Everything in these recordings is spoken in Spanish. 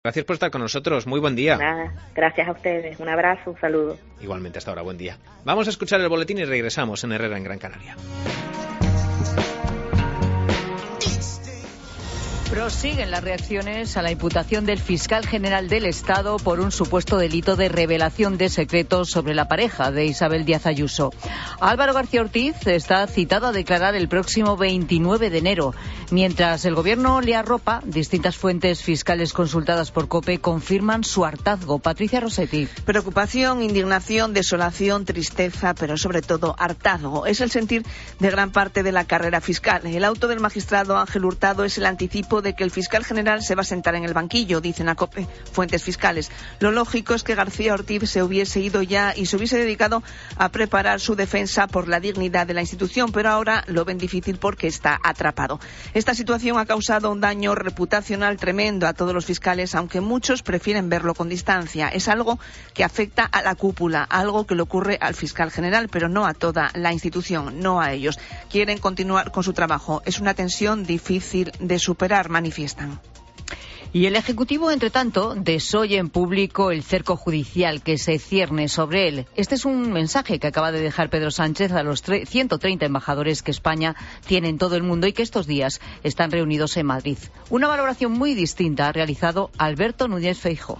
Gracias por estar con nosotros. Muy buen día. Nada, gracias a ustedes. Un abrazo, un saludo. Igualmente, hasta ahora. Buen día. Vamos a escuchar el boletín y regresamos en Herrera en Gran Canaria. Prosiguen las reacciones a la imputación del fiscal general del Estado por un supuesto delito de revelación de secretos sobre la pareja de Isabel Díaz Ayuso. Álvaro García Ortiz está citado a declarar el próximo 29 de enero. Mientras el Gobierno le arropa, distintas fuentes fiscales consultadas por COPE confirman su hartazgo. Patricia Rossetti. Preocupación, indignación, desolación, tristeza, pero sobre todo hartazgo. Es el sentir de gran parte de la carrera fiscal. El auto del magistrado Ángel Hurtado es el anticipo de que el fiscal general se va a sentar en el banquillo, dicen a COPE fuentes fiscales. Lo lógico es que García Ortiz se hubiese ido ya y se hubiese dedicado a preparar su defensa por la dignidad de la institución, pero ahora lo ven difícil porque está atrapado. Esta situación ha causado un daño reputacional tremendo a todos los fiscales, aunque muchos prefieren verlo con distancia. Es algo que afecta a la cúpula, algo que le ocurre al fiscal general, pero no a toda la institución, no a ellos. Quieren continuar con su trabajo. Es una tensión difícil de superar, manifiestan. Y el Ejecutivo, entre tanto, desoye en público el cerco judicial que se cierne sobre él. Este es un mensaje que acaba de dejar Pedro Sánchez a los 130 embajadores que España tiene en todo el mundo y que estos días están reunidos en Madrid. Una valoración muy distinta ha realizado Alberto Núñez Feijóo.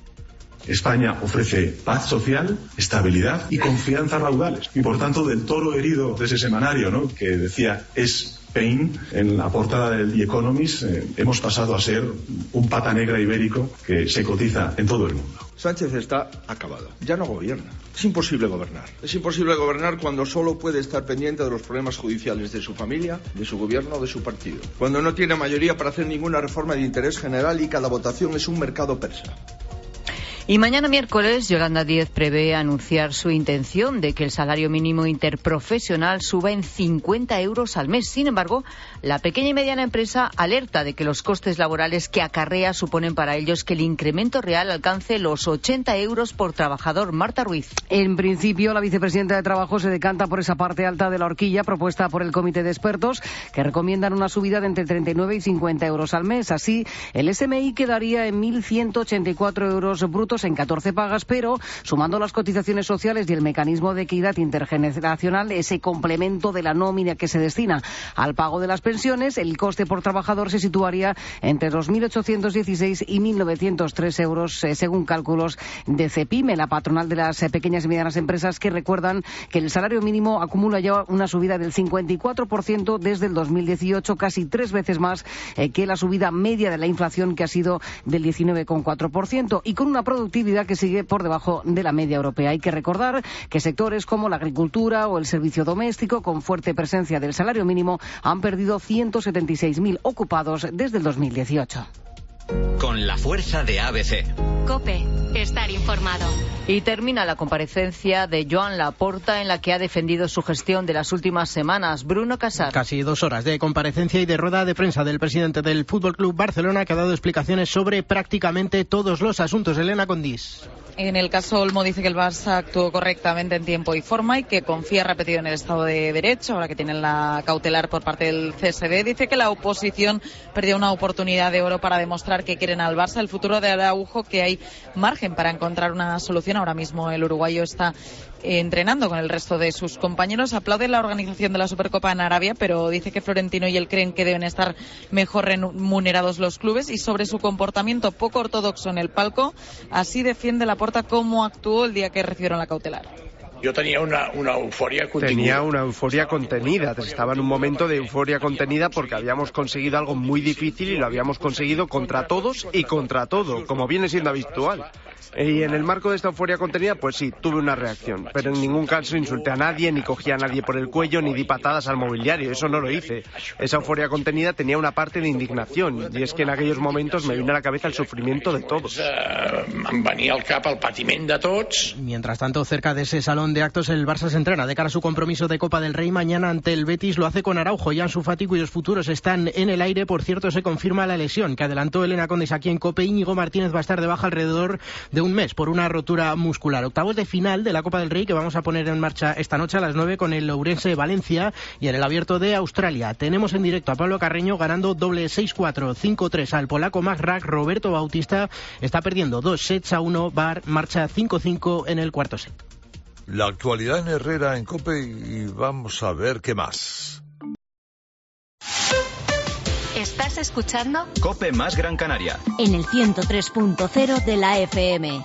España ofrece paz social, estabilidad y confianza raudales. Y por tanto, del toro herido de ese semanario, ¿no?, que decía es pain, en la portada del The Economist, hemos pasado a ser un pata negra ibérico que se cotiza en todo el mundo. Sánchez está acabado. Ya no gobierna. Es imposible gobernar. Es imposible gobernar cuando solo puede estar pendiente de los problemas judiciales de su familia, de su gobierno o de su partido. Cuando no tiene mayoría para hacer ninguna reforma de interés general y cada votación es un mercado persa. Y mañana miércoles, Yolanda Díez prevé anunciar su intención de que el salario mínimo interprofesional suba en 50 euros al mes. Sin embargo, la pequeña y mediana empresa alerta de que los costes laborales que acarrea suponen para ellos que el incremento real alcance los 80 euros por trabajador. Marta Ruiz. En principio, la vicepresidenta de Trabajo se decanta por esa parte alta de la horquilla propuesta por el Comité de Expertos, que recomiendan una subida de entre 39 y 50 euros al mes. Así, el SMI quedaría en 1.184 euros brutos en 14 pagas, pero sumando las cotizaciones sociales y el mecanismo de equidad intergeneracional, ese complemento de la nómina que se destina al pago de las pensiones, el coste por trabajador se situaría entre 2.816 y 1.903 euros, según cálculos de CEPIME, la patronal de las pequeñas y medianas empresas, que recuerdan que el salario mínimo acumula ya una subida del 54% desde el 2018, casi 3 veces más que la subida media de la inflación, que ha sido del 19,4%, y con una productividad que sigue por debajo de la media europea. Hay que recordar que sectores como la agricultura o el servicio doméstico, con fuerte presencia del salario mínimo, han perdido 176.000 ocupados desde el 2018. Con la fuerza de ABC. COPE. Estar informado. Y termina la comparecencia de Joan Laporta, en la que ha defendido su gestión de las últimas semanas. Bruno Casar. Casi 2 horas de comparecencia y de rueda de prensa del presidente del Fútbol Club Barcelona, que ha dado explicaciones sobre prácticamente todos los asuntos. Elena Condís. En el caso Olmo dice que el Barça actuó correctamente en tiempo y forma y que confía, repetido, en el Estado de Derecho, ahora que tienen la cautelar por parte del CSD. Dice que la oposición perdió una oportunidad de oro para demostrar que quieren al Barça. El futuro de Araujo, que hay margen para encontrar una solución. Ahora mismo el uruguayo está entrenando con el resto de sus compañeros. Aplaude la organización de la Supercopa en Arabia, pero dice que Florentino y él creen que deben estar mejor remunerados los clubes. Y sobre su comportamiento poco ortodoxo en el palco, así defiende Laporta cómo actuó el día que recibieron la cautelar. Yo tenía una euforia contenida. Tenía una euforia contenida. Estaba en un momento de euforia contenida porque habíamos conseguido algo muy difícil y lo habíamos conseguido contra todos y contra todo, como viene siendo habitual. Y en el marco de esta euforia contenida, pues sí, tuve una reacción. Pero en ningún caso insulté a nadie, ni cogí a nadie por el cuello, ni di patadas al mobiliario. Eso no lo hice. Esa euforia contenida tenía una parte de indignación. Y es que en aquellos momentos me vino a la cabeza el sufrimiento de todos. Em venia al cap el patiment de tots. Mientras tanto, cerca de ese salón de actos, el Barça se entrena de cara a su compromiso de Copa del Rey mañana ante el Betis. Lo hace con Araujo y Ansu Fati, cuyos futuros están en el aire. Por cierto, se confirma la lesión que adelantó Elena Condis aquí en COPE. Íñigo Martínez va a estar de baja alrededor de un mes por una rotura muscular. Octavos de final de la Copa del Rey que vamos a poner en marcha esta noche a las 9 con el Ourense Valencia y en el Abierto de Australia. Tenemos en directo a Pablo Carreño ganando doble 6-4, 5-3 al polaco Max Rack. Roberto Bautista está perdiendo 2-1, marcha 5-5 en el cuarto set. La actualidad en Herrera en COPE y vamos a ver qué más. ¿Estás escuchando? COPE más Gran Canaria. En el 103.0 de la FM.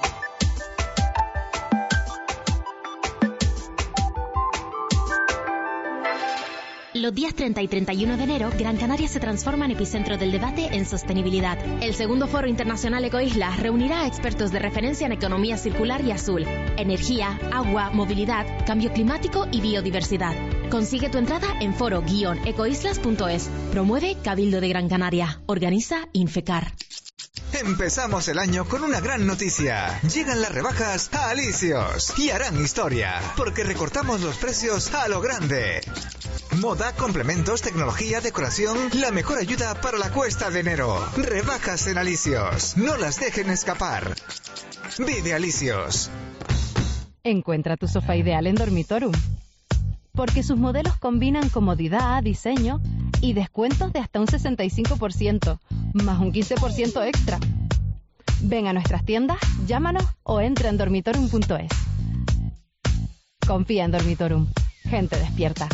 Los días 30 y 31 de enero, Gran Canaria se transforma en epicentro del debate en sostenibilidad. El segundo Foro Internacional Ecoislas reunirá a expertos de referencia en economía circular y azul, energía, agua, movilidad, cambio climático y biodiversidad. Consigue tu entrada en foro-ecoislas.es. Promueve Cabildo de Gran Canaria. Organiza Infecar. Empezamos el año con una gran noticia. Llegan las rebajas a Alicios y harán historia, porque recortamos los precios a lo grande. Moda, complementos, tecnología, decoración, la mejor ayuda para la cuesta de enero. Rebajas en Alicios. No las dejen escapar. Vive Alicios. Encuentra tu sofá ideal en Dormitorum, porque sus modelos combinan comodidad, diseño y descuentos de hasta un 65%, más un 15% extra. Ven a nuestras tiendas, llámanos o entra en dormitorum.es. Confía en Dormitorum. Gente despierta.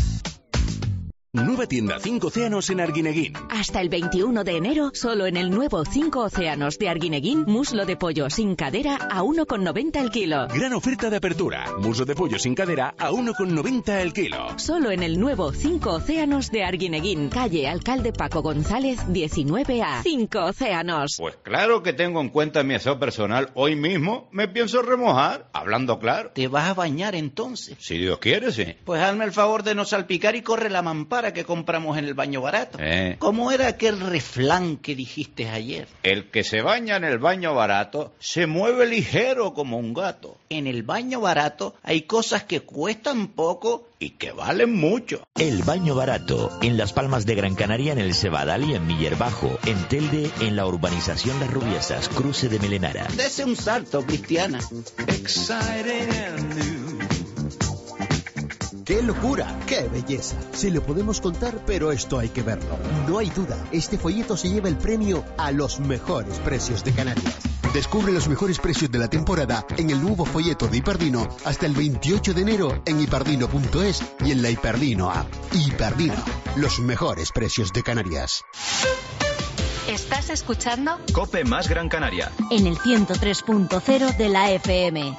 Nueva tienda 5 Océanos en Arguineguín. Hasta el 21 de enero, solo en el nuevo 5 Océanos de Arguineguín, muslo de pollo sin cadera a 1,90 el kilo. Gran oferta de apertura. Muslo de pollo sin cadera a 1,90 el kilo. Solo en el nuevo 5 Océanos de Arguineguín, calle Alcalde Paco González, 19A. 5 Océanos. Pues claro que tengo en cuenta mi aseo personal. Hoy mismo me pienso remojar, hablando claro. ¿Te vas a bañar entonces? Si Dios quiere, sí. Pues hazme el favor de no salpicar y corre la mampara que compramos en el baño barato. ¿Cómo era aquel refrán que dijiste ayer? El que se baña en el baño barato se mueve ligero como un gato. En el baño barato hay cosas que cuestan poco y que valen mucho. El baño barato, en Las Palmas de Gran Canaria, en el Cebadal y en Miller Bajo, en Telde, en la urbanización Las Rubiesas, cruce de Melenara. Dese un salto, Cristiana. ¡Qué locura! ¡Qué belleza! Se lo podemos contar, pero esto hay que verlo. No hay duda, este folleto se lleva el premio a los mejores precios de Canarias. Descubre los mejores precios de la temporada en el nuevo folleto de Hiperdino hasta el 28 de enero en hiperdino.es y en la Hiperdino app. Hiperdino, los mejores precios de Canarias. ¿Estás escuchando? COPE más Gran Canaria. En el 103.0 de la FM.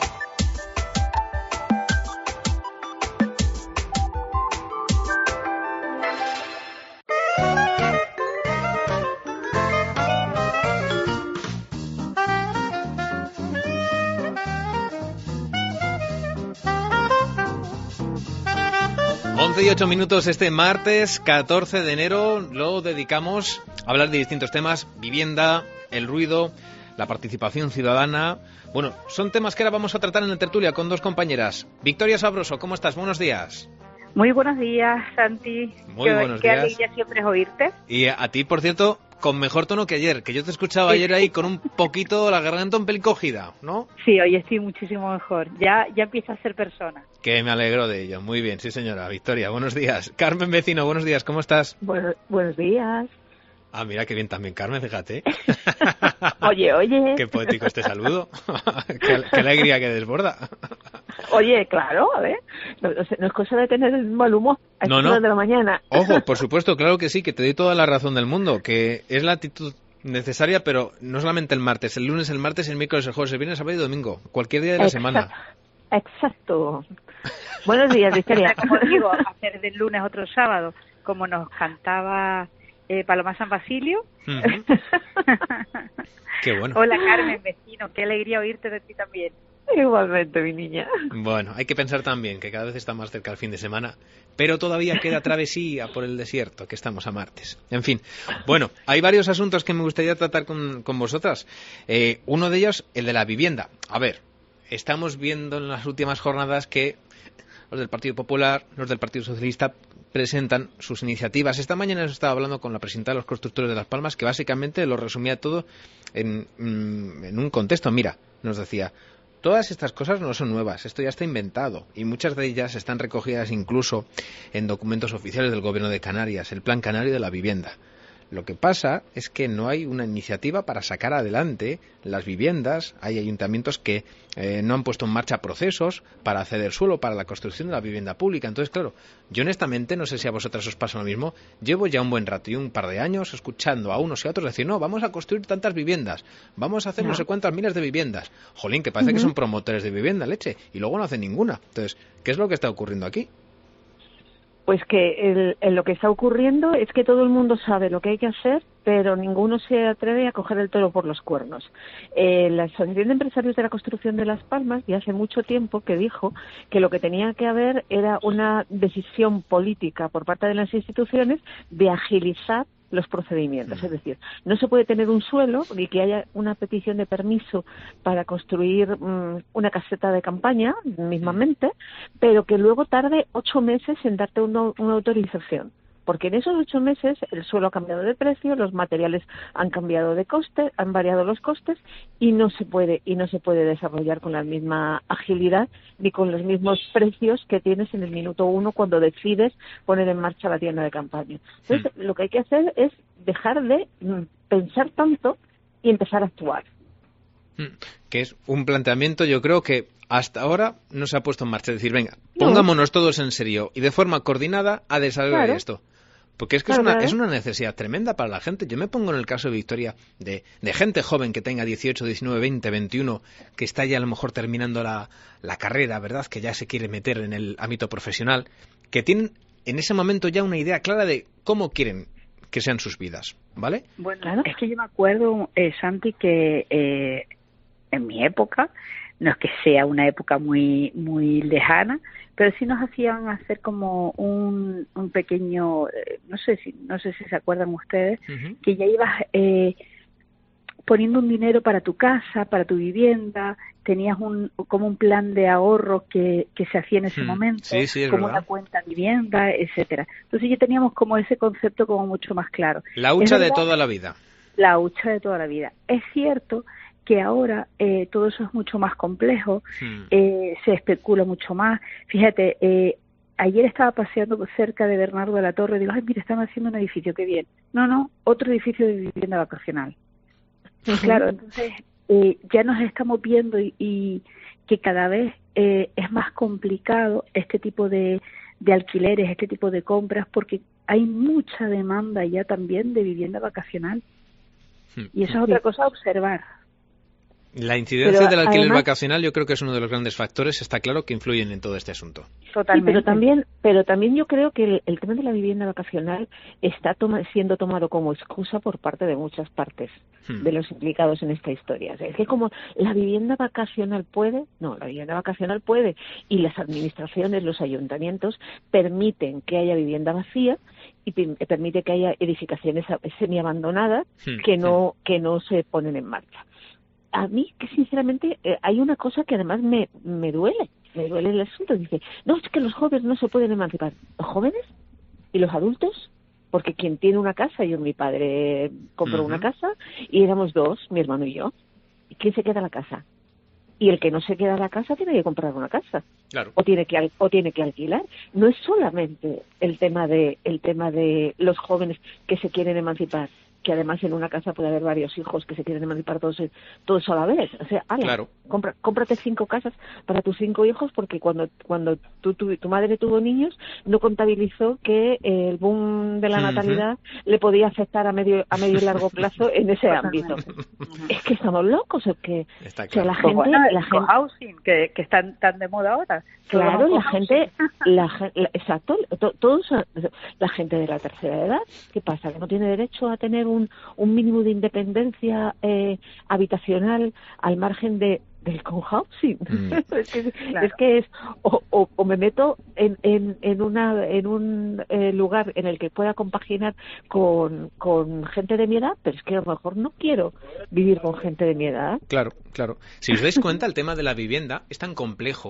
Y 8 minutos este martes 14 de enero lo dedicamos a hablar de distintos temas: vivienda, el ruido, la participación ciudadana. Bueno, son temas que ahora vamos a tratar en la tertulia con dos compañeras. Victoria Sabroso, ¿cómo estás? Buenos días. Muy buenos días, Santi. Muy buenos días. Qué alegría siempre es oírte. Y a ti, por cierto, con mejor tono que ayer, que yo te escuchaba ayer ahí con un poquito la garganta un pelín cogida, ¿no? Sí, hoy estoy muchísimo mejor. Ya empieza a ser persona. Que me alegro de ello. Muy bien, sí señora. Victoria, buenos días. Carmen Vecino, buenos días, ¿cómo estás? Buenos días. Ah, mira qué bien también, Carmen, fíjate. Oye. Qué poético este saludo. qué alegría que desborda. Oye, claro, a ver, no es cosa de tener el mal humor a estas horas de la mañana. Ojo, por supuesto, claro que sí, que te doy toda la razón del mundo, que es la actitud necesaria, pero no solamente el martes, el lunes, el martes, el miércoles, el jueves, el viernes, sábado y domingo, cualquier día de la semana. Exacto. Buenos días, Victoria. Como digo, hacer del lunes otro sábado, como nos cantaba Paloma San Basilio. Uh-huh. Qué bueno. Hola, Carmen, vecino, qué alegría oírte de ti también. Igualmente, mi niña. Bueno, hay que pensar también que cada vez está más cerca el fin de semana, pero todavía queda travesía por el desierto, que estamos a martes. En fin, bueno, hay varios asuntos que me gustaría tratar con vosotras. Uno de ellos, el de la vivienda. A ver, estamos viendo en las últimas jornadas que los del Partido Popular, los del Partido Socialista presentan sus iniciativas. Esta mañana estaba hablando con la presidenta de los constructores de Las Palmas, que básicamente lo resumía todo en un contexto. Mira, nos decía: todas estas cosas no son nuevas, esto ya está inventado, y muchas de ellas están recogidas incluso en documentos oficiales del Gobierno de Canarias, el Plan Canario de la Vivienda. Lo que pasa es que no hay una iniciativa para sacar adelante las viviendas. Hay ayuntamientos que no han puesto en marcha procesos para ceder suelo para la construcción de la vivienda pública. Entonces, claro, yo honestamente, no sé si a vosotras os pasa lo mismo, llevo ya un buen rato y un par de años escuchando a unos y a otros decir: no, vamos a construir tantas viviendas, vamos a hacer no sé cuántas miles de viviendas. Jolín, que parece que son promotores de vivienda, leche, y luego no hacen ninguna. Entonces, ¿qué es lo que está ocurriendo aquí? Pues que lo que está ocurriendo es que todo el mundo sabe lo que hay que hacer, pero ninguno se atreve a coger el toro por los cuernos. La Asociación de Empresarios de la Construcción de Las Palmas ya hace mucho tiempo que dijo que lo que tenía que haber era una decisión política por parte de las instituciones de agilizar los procedimientos. Es decir, no se puede tener un suelo y que haya una petición de permiso para construir una caseta de campaña mismamente, pero que luego tarde 8 meses en darte una autorización. Porque en esos 8 meses el suelo ha cambiado de precio, los materiales han cambiado de coste, han variado los costes y no se puede desarrollar con la misma agilidad ni con los mismos precios que tienes en el minuto 1 cuando decides poner en marcha la tienda de campaña. Entonces, lo que hay que hacer es dejar de pensar tanto y empezar a actuar. Que es un planteamiento, yo creo que hasta ahora no se ha puesto en marcha. Es decir, venga, pongámonos todos en serio y de forma coordinada a desarrollar esto. Porque es que es una necesidad tremenda para la gente. Yo me pongo en el caso de Victoria de gente joven que tenga 18, 19, 20, 21, que está ya a lo mejor terminando la carrera, ¿verdad? Que ya se quiere meter en el ámbito profesional, que tienen en ese momento ya una idea clara de cómo quieren que sean sus vidas, ¿vale? Bueno, es que yo me acuerdo, Santi, que en mi época, no es que sea una época muy muy lejana, pero sí nos hacían hacer como un pequeño, no sé si se acuerdan ustedes, que ya ibas poniendo un dinero para tu casa, para tu vivienda, tenías como un plan de ahorro que se hacía en ese momento, como una cuenta vivienda, etcétera. Entonces ya teníamos como ese concepto como mucho más claro. La hucha de toda la vida. La hucha de toda la vida. Es cierto que ahora todo eso es mucho más complejo, se especula mucho más. Fíjate, ayer estaba paseando cerca de Bernardo de la Torre y digo: ay, mira, están haciendo un edificio, qué bien. No, otro edificio de vivienda vacacional. Claro, entonces ya nos estamos viendo y que cada vez es más complicado este tipo de alquileres, este tipo de compras, porque hay mucha demanda ya también de vivienda vacacional. Y eso es otra cosa a observar. La incidencia del alquiler vacacional yo creo que es uno de los grandes factores, está claro, que influyen en todo este asunto. Totalmente. Sí, pero también yo creo que el tema de la vivienda vacacional está siendo tomado como excusa por parte de muchas partes de los implicados en esta historia. Es que como la vivienda vacacional puede, la vivienda vacacional puede, y las administraciones, los ayuntamientos permiten que haya vivienda vacía y permite que haya edificaciones semiabandonadas que no se ponen en marcha. A mí, que sinceramente, hay una cosa que además me duele el asunto. Dice, no, es que los jóvenes no se pueden emancipar. ¿Los jóvenes? ¿Y los adultos? Porque quien tiene una casa, mi padre compró una casa y éramos 2, mi hermano y yo. ¿Y quién se queda en la casa? Y el que no se queda en la casa tiene que comprar una casa. Claro. O tiene que alquilar. No es solamente el tema de los jóvenes que se quieren emancipar, que además en una casa puede haber varios hijos que se quieren emancipar todos a la vez. O sea, claro. Cómprate 5 casas para tus 5 hijos, porque cuando tu madre tuvo niños no contabilizó que el boom de la natalidad le podía afectar a medio y largo plazo en ese ámbito. Es que estamos locos, o que está claro. O sea, la gente housing que están tan de moda ahora. Claro, exacto, todos la gente de la tercera edad, ¿qué pasa? Que no tiene derecho a tener un mínimo de independencia habitacional al margen del cohousing. Es que o me meto en un lugar en el que pueda compaginar con gente de mi edad, pero es que a lo mejor no quiero vivir con gente de mi edad. Claro. Si os dais cuenta, el tema de la vivienda es tan complejo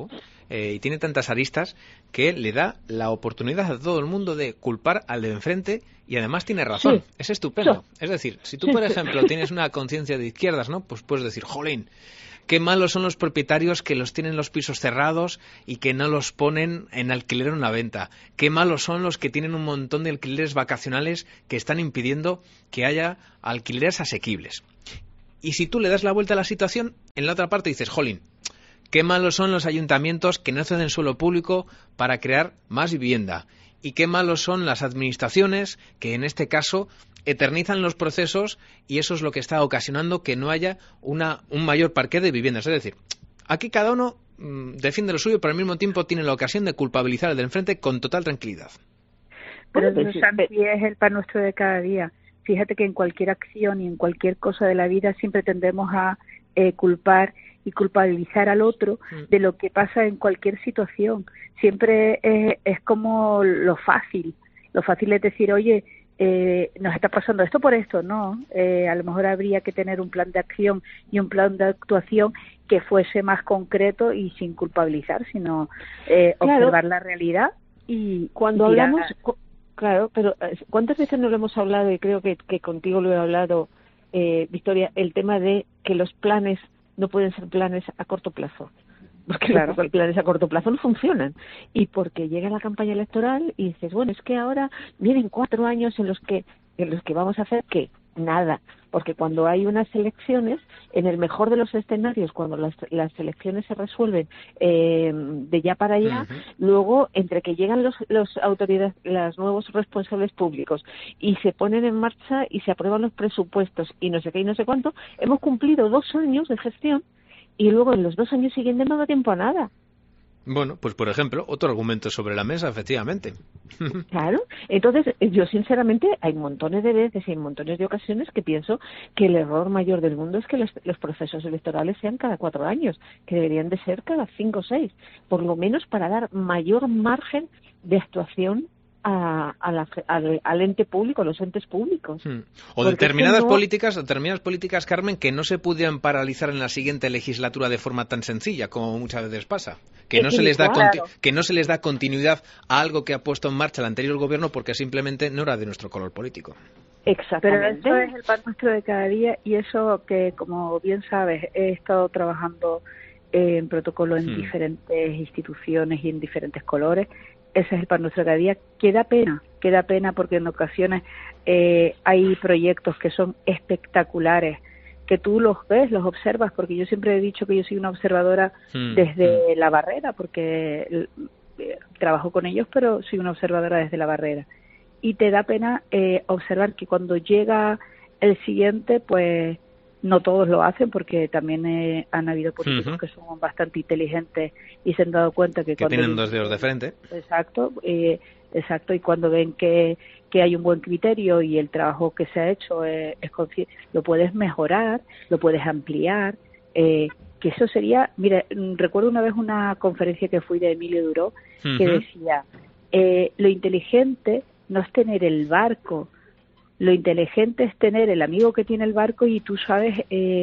y tiene tantas aristas que le da la oportunidad a todo el mundo de culpar al de enfrente y además tiene razón. Sí. Es estupendo. Es decir, si tú, por ejemplo, tienes una conciencia de izquierdas, ¿no? Pues puedes decir, jolín, qué malos son los propietarios que los tienen los pisos cerrados y que no los ponen en alquiler o en la venta. Qué malos son los que tienen un montón de alquileres vacacionales que están impidiendo que haya alquileres asequibles. Y si tú le das la vuelta a la situación, en la otra parte dices, jolín, qué malos son los ayuntamientos que no ceden suelo público para crear más vivienda. Y qué malos son las administraciones que, en este caso, eternizan los procesos y eso es lo que está ocasionando que no haya un mayor parque de viviendas. Es decir, aquí cada uno defiende lo suyo, pero al mismo tiempo tiene la ocasión de culpabilizar al del enfrente con total tranquilidad. Pero Santi, es el pan nuestro de cada día. Fíjate que en cualquier acción y en cualquier cosa de la vida siempre tendemos a culpar y culpabilizar al otro de lo que pasa en cualquier situación. Siempre es como lo fácil. Lo fácil es decir, oye, nos está pasando esto por esto, no. A lo mejor habría que tener un plan de acción y un plan de actuación que fuese más concreto y sin culpabilizar, sino observar la realidad y cuando hablamos... Claro, pero ¿cuántas veces no lo hemos hablado? Y creo que contigo lo he hablado, Victoria, el tema de que los planes no pueden ser planes a corto plazo. Porque los planes a corto plazo no funcionan. Y porque llega la campaña electoral y dices, bueno, es que ahora vienen 4 años en los que vamos a hacer ¿qué? Nada. Porque cuando hay unas elecciones, en el mejor de los escenarios, cuando las elecciones se resuelven de ya para allá, luego entre que llegan los autoridades, los nuevos responsables públicos y se ponen en marcha y se aprueban los presupuestos y no sé qué y no sé cuánto, hemos cumplido 2 años de gestión y luego en los 2 años siguientes no da tiempo a nada. Bueno, pues por ejemplo, otro argumento sobre la mesa, efectivamente. Claro, entonces yo sinceramente hay montones de veces y hay montones de ocasiones que pienso que el error mayor del mundo es que los procesos electorales sean cada 4 años, que deberían de ser cada 5 o 6, por lo menos para dar mayor margen de actuación al ente público, a los entes públicos. O determinadas políticas, Carmen, que no se pudieran paralizar en la siguiente legislatura de forma tan sencilla como muchas veces pasa. Que no se les da continuidad a algo que ha puesto en marcha el anterior gobierno porque simplemente no era de nuestro color político. Exactamente. Pero eso es el pan nuestro de cada día y eso que, como bien sabes, he estado trabajando en protocolo en diferentes instituciones y en diferentes colores. Ese es el pan nuestro de cada día. Queda pena porque en ocasiones hay proyectos que son espectaculares, que tú los ves, los observas, porque yo siempre he dicho que yo soy una observadora desde la barrera, porque trabajo con ellos, pero soy una observadora desde la barrera. Y te da pena observar que cuando llega el siguiente, pues no todos lo hacen, porque también han habido políticos que son bastante inteligentes y se han dado cuenta que cuando tienen 2 dedos de frente. Exacto, y cuando ven que hay un buen criterio y el trabajo que se ha hecho lo puedes mejorar, lo puedes ampliar, que eso sería, mira, recuerdo una vez una conferencia que fui de Emilio Duró que decía, lo inteligente no es tener el barco, lo inteligente es tener el amigo que tiene el barco y tú sabes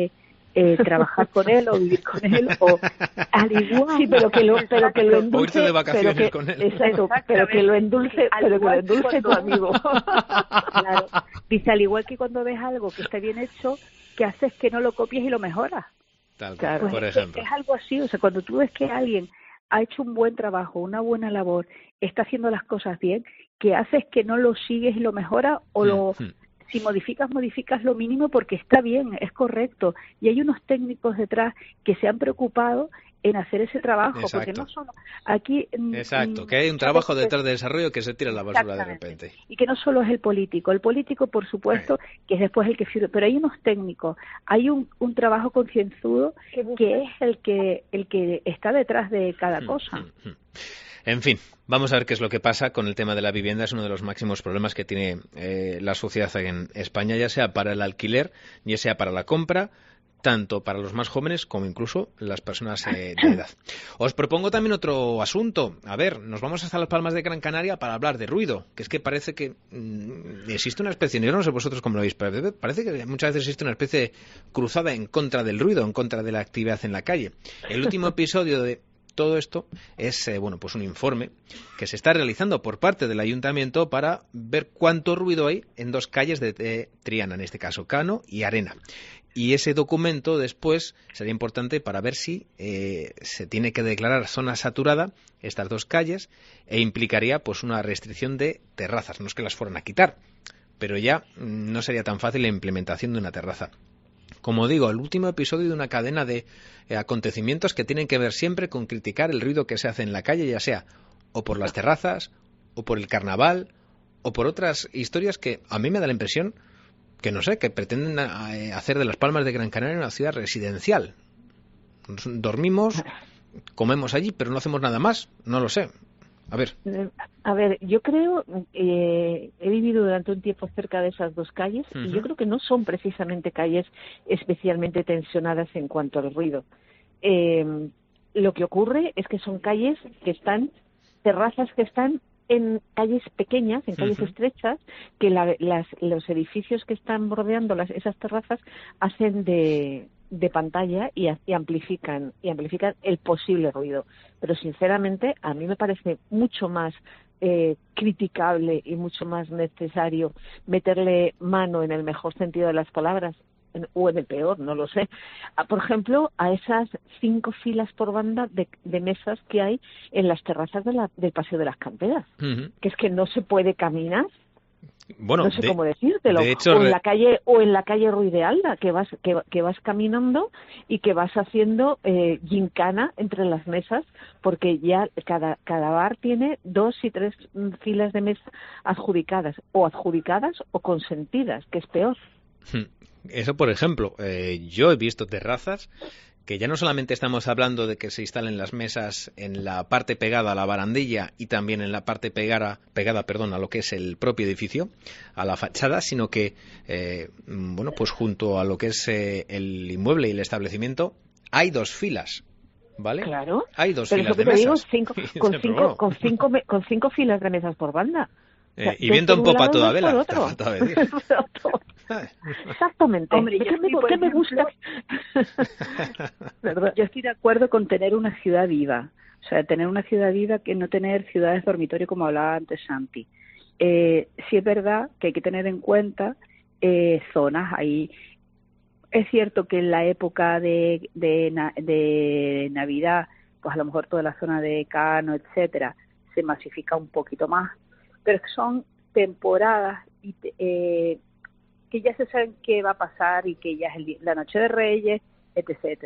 trabajar con él o vivir con él o al igual. Sí, pero que lo endulce. O irse de vacaciones con él. Exacto, pero que lo endulce tu amigo. Claro. Dice, al igual que cuando ves algo que está bien hecho, que haces que no lo copies y lo mejoras. Claro, por ejemplo. Es algo así, o sea, cuando tú ves que alguien ha hecho un buen trabajo, una buena labor, está haciendo las cosas bien, que haces que no lo sigues y lo mejoras o si modificas lo mínimo porque está bien, es correcto. Y hay unos técnicos detrás que se han preocupado en hacer ese trabajo. Exacto. Porque no solo aquí... Exacto, que hay un trabajo detrás de desarrollo que se tira a la basura de repente. Y que no solo es el político, por supuesto, que es después el que sirve, pero hay unos técnicos, hay un trabajo concienzudo que es el que está detrás de cada cosa. En fin, vamos a ver qué es lo que pasa con el tema de la vivienda. Es uno de los máximos problemas que tiene la sociedad en España, ya sea para el alquiler, ya sea para la compra, tanto para los más jóvenes como incluso las personas de edad. Os propongo también otro asunto. A ver, nos vamos hasta las Palmas de Gran Canaria para hablar de ruido, que es que parece que existe una especie, yo no sé vosotros cómo lo veis, pero parece que muchas veces existe una especie cruzada en contra del ruido, en contra de la actividad en la calle. El último episodio de todo esto es pues un informe que se está realizando por parte del ayuntamiento para ver cuánto ruido hay en 2 calles de Triana, en este caso Cano y Arena. Y ese documento después sería importante para ver si se tiene que declarar zona saturada estas 2 calles, e implicaría pues una restricción de terrazas. No es que las fueran a quitar, pero ya no sería tan fácil la implementación de una terraza. Como digo, el último episodio de una cadena de acontecimientos que tienen que ver siempre con criticar el ruido que se hace en la calle, ya sea o por las terrazas, o por el carnaval, o por otras historias que a mí me da la impresión que, no sé, que pretenden hacer de Las Palmas de Gran Canaria una ciudad residencial. Dormimos, comemos allí, pero no hacemos nada más. No lo sé. A ver, yo creo, he vivido durante un tiempo cerca de esas 2 calles, y yo creo que no son precisamente calles especialmente tensionadas en cuanto al ruido. Lo que ocurre es que son calles que están, terrazas que están en calles pequeñas, en calles estrechas, que los edificios que están bordeando esas terrazas hacen de pantalla y amplifican el posible ruido. Pero sinceramente a mí me parece mucho más criticable y mucho más necesario meterle mano, en el mejor sentido de las palabras, o en el peor, no lo sé, por ejemplo, a esas 5 filas por banda de mesas que hay en las terrazas del Paseo de las Canteras, que es que no se puede caminar. Bueno, no sé cómo decírtelo. De hecho, o en la calle Ruiz de Alda, que vas caminando y que vas haciendo gincana entre las mesas, porque ya cada bar tiene 2 y 3 filas de mesa adjudicadas o consentidas, que es peor. Eso, por ejemplo, yo he visto terrazas que ya no solamente estamos hablando de que se instalen las mesas en la parte pegada a la barandilla y también en la parte pegada a lo que es el propio edificio, a la fachada, sino que, pues junto a lo que es el inmueble y el establecimiento, hay 2 filas. ¿Vale? Claro. Hay 2 filas de mesas. Con 5 filas de mesas por banda. Y viento en popa toda vela. Exactamente. Hombre, ¿qué me gusta? Yo estoy de acuerdo con tener una ciudad viva. O sea, tener una ciudad viva, que no tener ciudades dormitorio, como hablaba antes Santi. Sí es verdad que hay que tener en cuenta zonas ahí. Es cierto que en la época de Navidad, pues a lo mejor toda la zona de Cano, etcétera, se masifica un poquito más, pero son temporadas que ya se saben qué va a pasar y que ya es la Noche de Reyes, etc.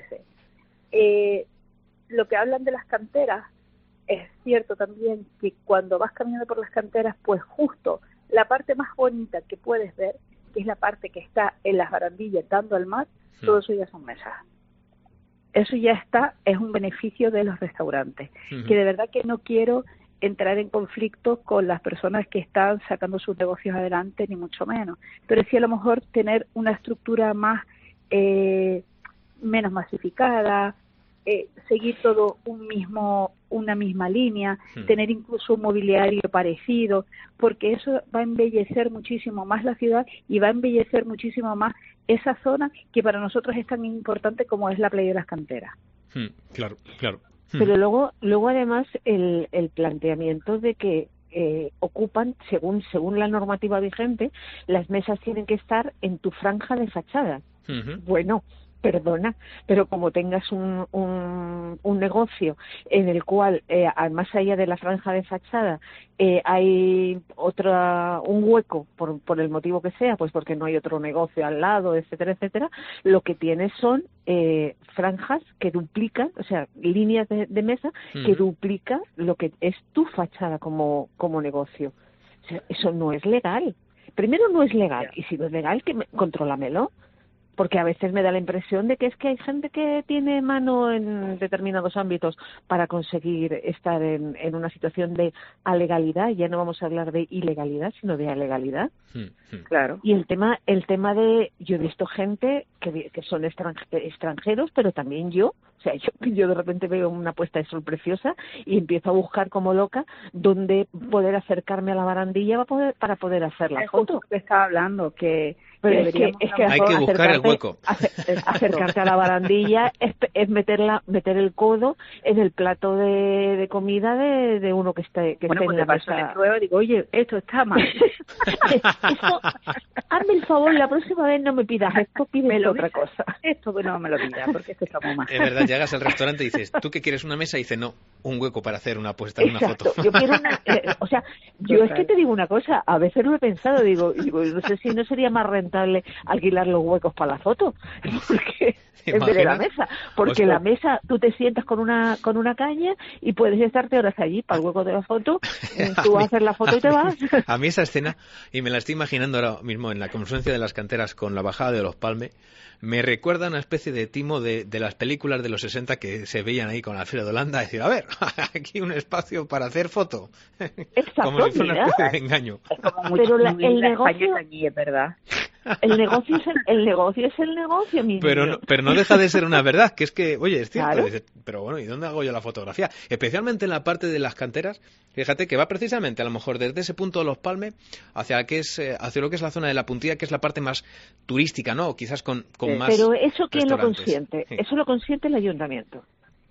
Lo que hablan de las canteras, es cierto también que cuando vas caminando por las canteras, pues justo la parte más bonita que puedes ver, que es la parte que está en las barandillas dando al mar, todo eso ya son mesas. Eso ya está, es un beneficio de los restaurantes, que de verdad que no quiero entrar en conflicto con las personas que están sacando sus negocios adelante, ni mucho menos, pero sí a lo mejor tener una estructura más menos masificada, seguir todo una misma línea, tener incluso un mobiliario parecido, porque eso va a embellecer muchísimo más la ciudad y va a embellecer muchísimo más esa zona que para nosotros es tan importante como es la Playa de las Canteras. Claro. Pero luego además el planteamiento de que ocupan, según la normativa vigente, las mesas tienen que estar en tu franja de fachada. Bueno, perdona, pero como tengas un negocio en el cual, más allá de la franja de fachada, hay un hueco, por el motivo que sea, pues porque no hay otro negocio al lado, etcétera, lo que tienes son franjas que duplican, o sea, líneas de mesa que duplican lo que es tu fachada como negocio. O sea, eso no es legal. Primero, no es legal, y si no es legal, contrólamelo. Porque a veces me da la impresión de que es que hay gente que tiene mano en determinados ámbitos para conseguir estar en una situación de alegalidad. Ya no vamos a hablar de ilegalidad, sino de alegalidad. Claro. Y el tema de... Yo he visto gente que son extranjeros, pero también yo. O O sea, yo de repente veo una puesta de sol preciosa y empiezo a buscar como loca dónde poder acercarme a la barandilla para poder hacer la foto. Que estaba hablando, que... Pero es que hay que buscar el hueco. Acercarte a la barandilla es meter el codo en el plato de comida de uno que esté en la mesa. Prueba, digo, oye, esto está mal. Eso, hazme el favor, la próxima vez no me pidas esto, pídeme otra cosa. Esto no me lo pidas, porque esto está muy mal. Es verdad, llegas al restaurante y dices, ¿tú qué quieres, una mesa? Y dice, no, un hueco para hacer una puesta en una foto. Yo quiero una... yo es que te digo una cosa, a veces lo he pensado, digo, no sé si no sería más rentable alquilar los huecos para la foto, porque en vez de la mesa, porque la mesa tú te sientas con una caña y puedes estarte horas allí para el hueco de la foto, tú haces la foto y te vas. A mí esa escena, y me la estoy imaginando ahora mismo en la confluencia de las canteras con la bajada de los Palme, me recuerda a una especie de timo de las películas de los 60 que se veían ahí con Alfredo Landa, decir, a ver, aquí un espacio para hacer foto. Exacto, como si fuera una especie de engaño. Pero el negocio allí, es verdad. El negocio es el negocio, mi niño. Pero no deja de ser una verdad, que es que, oye, es cierto, claro. Dices, pero bueno, ¿y dónde hago yo la fotografía? Especialmente en la parte de las canteras, fíjate que va precisamente a lo mejor desde ese punto de los Palme hacia lo que es la zona de la Puntilla, que es la parte más turística, ¿no? Quizás con más Pero eso ¿quién lo restaurantes? consiente? Sí. Eso lo consiente el ayuntamiento.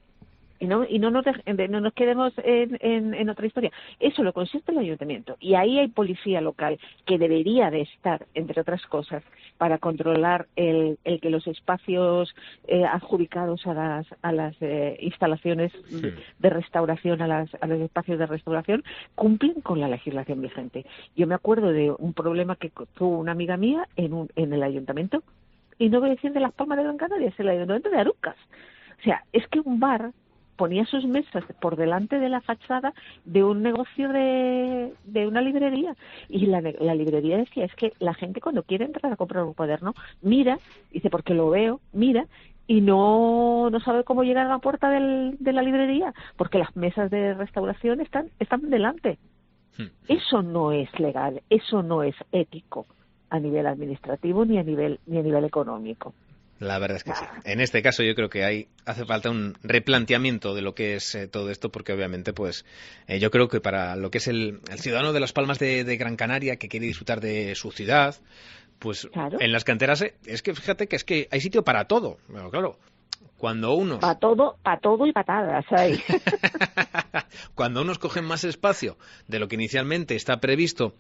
Y no nos quedemos en otra historia. Eso lo consiente el ayuntamiento. Y ahí hay policía local que debería de estar, entre otras cosas, para controlar el que los espacios adjudicados a las instalaciones de restauración, a los espacios de restauración, cumplen con la legislación vigente. Yo me acuerdo de un problema que tuvo una amiga mía en el ayuntamiento, y no voy a decir de Las Palmas de Gran Canaria, es el ayuntamiento de Arucas. O sea, es que un bar ponía sus mesas por delante de la fachada de un negocio de una librería, y la librería decía, es que la gente cuando quiere entrar a comprar un cuaderno mira, dice, porque lo veo, mira, y no sabe cómo llegar a la puerta de la librería, porque las mesas de restauración están delante. Eso no es legal, eso no es ético a nivel administrativo ni a nivel económico. La verdad es que sí. En este caso yo creo que hace falta un replanteamiento de lo que es todo esto, porque obviamente pues yo creo que para lo que es el ciudadano de Las Palmas de Gran Canaria que quiere disfrutar de su ciudad, pues claro, en las canteras es que fíjate que es que hay sitio para todo. Bueno, claro, cuando unos... Para todo y patadas hay. Cuando unos cogen más espacio de lo que inicialmente está previsto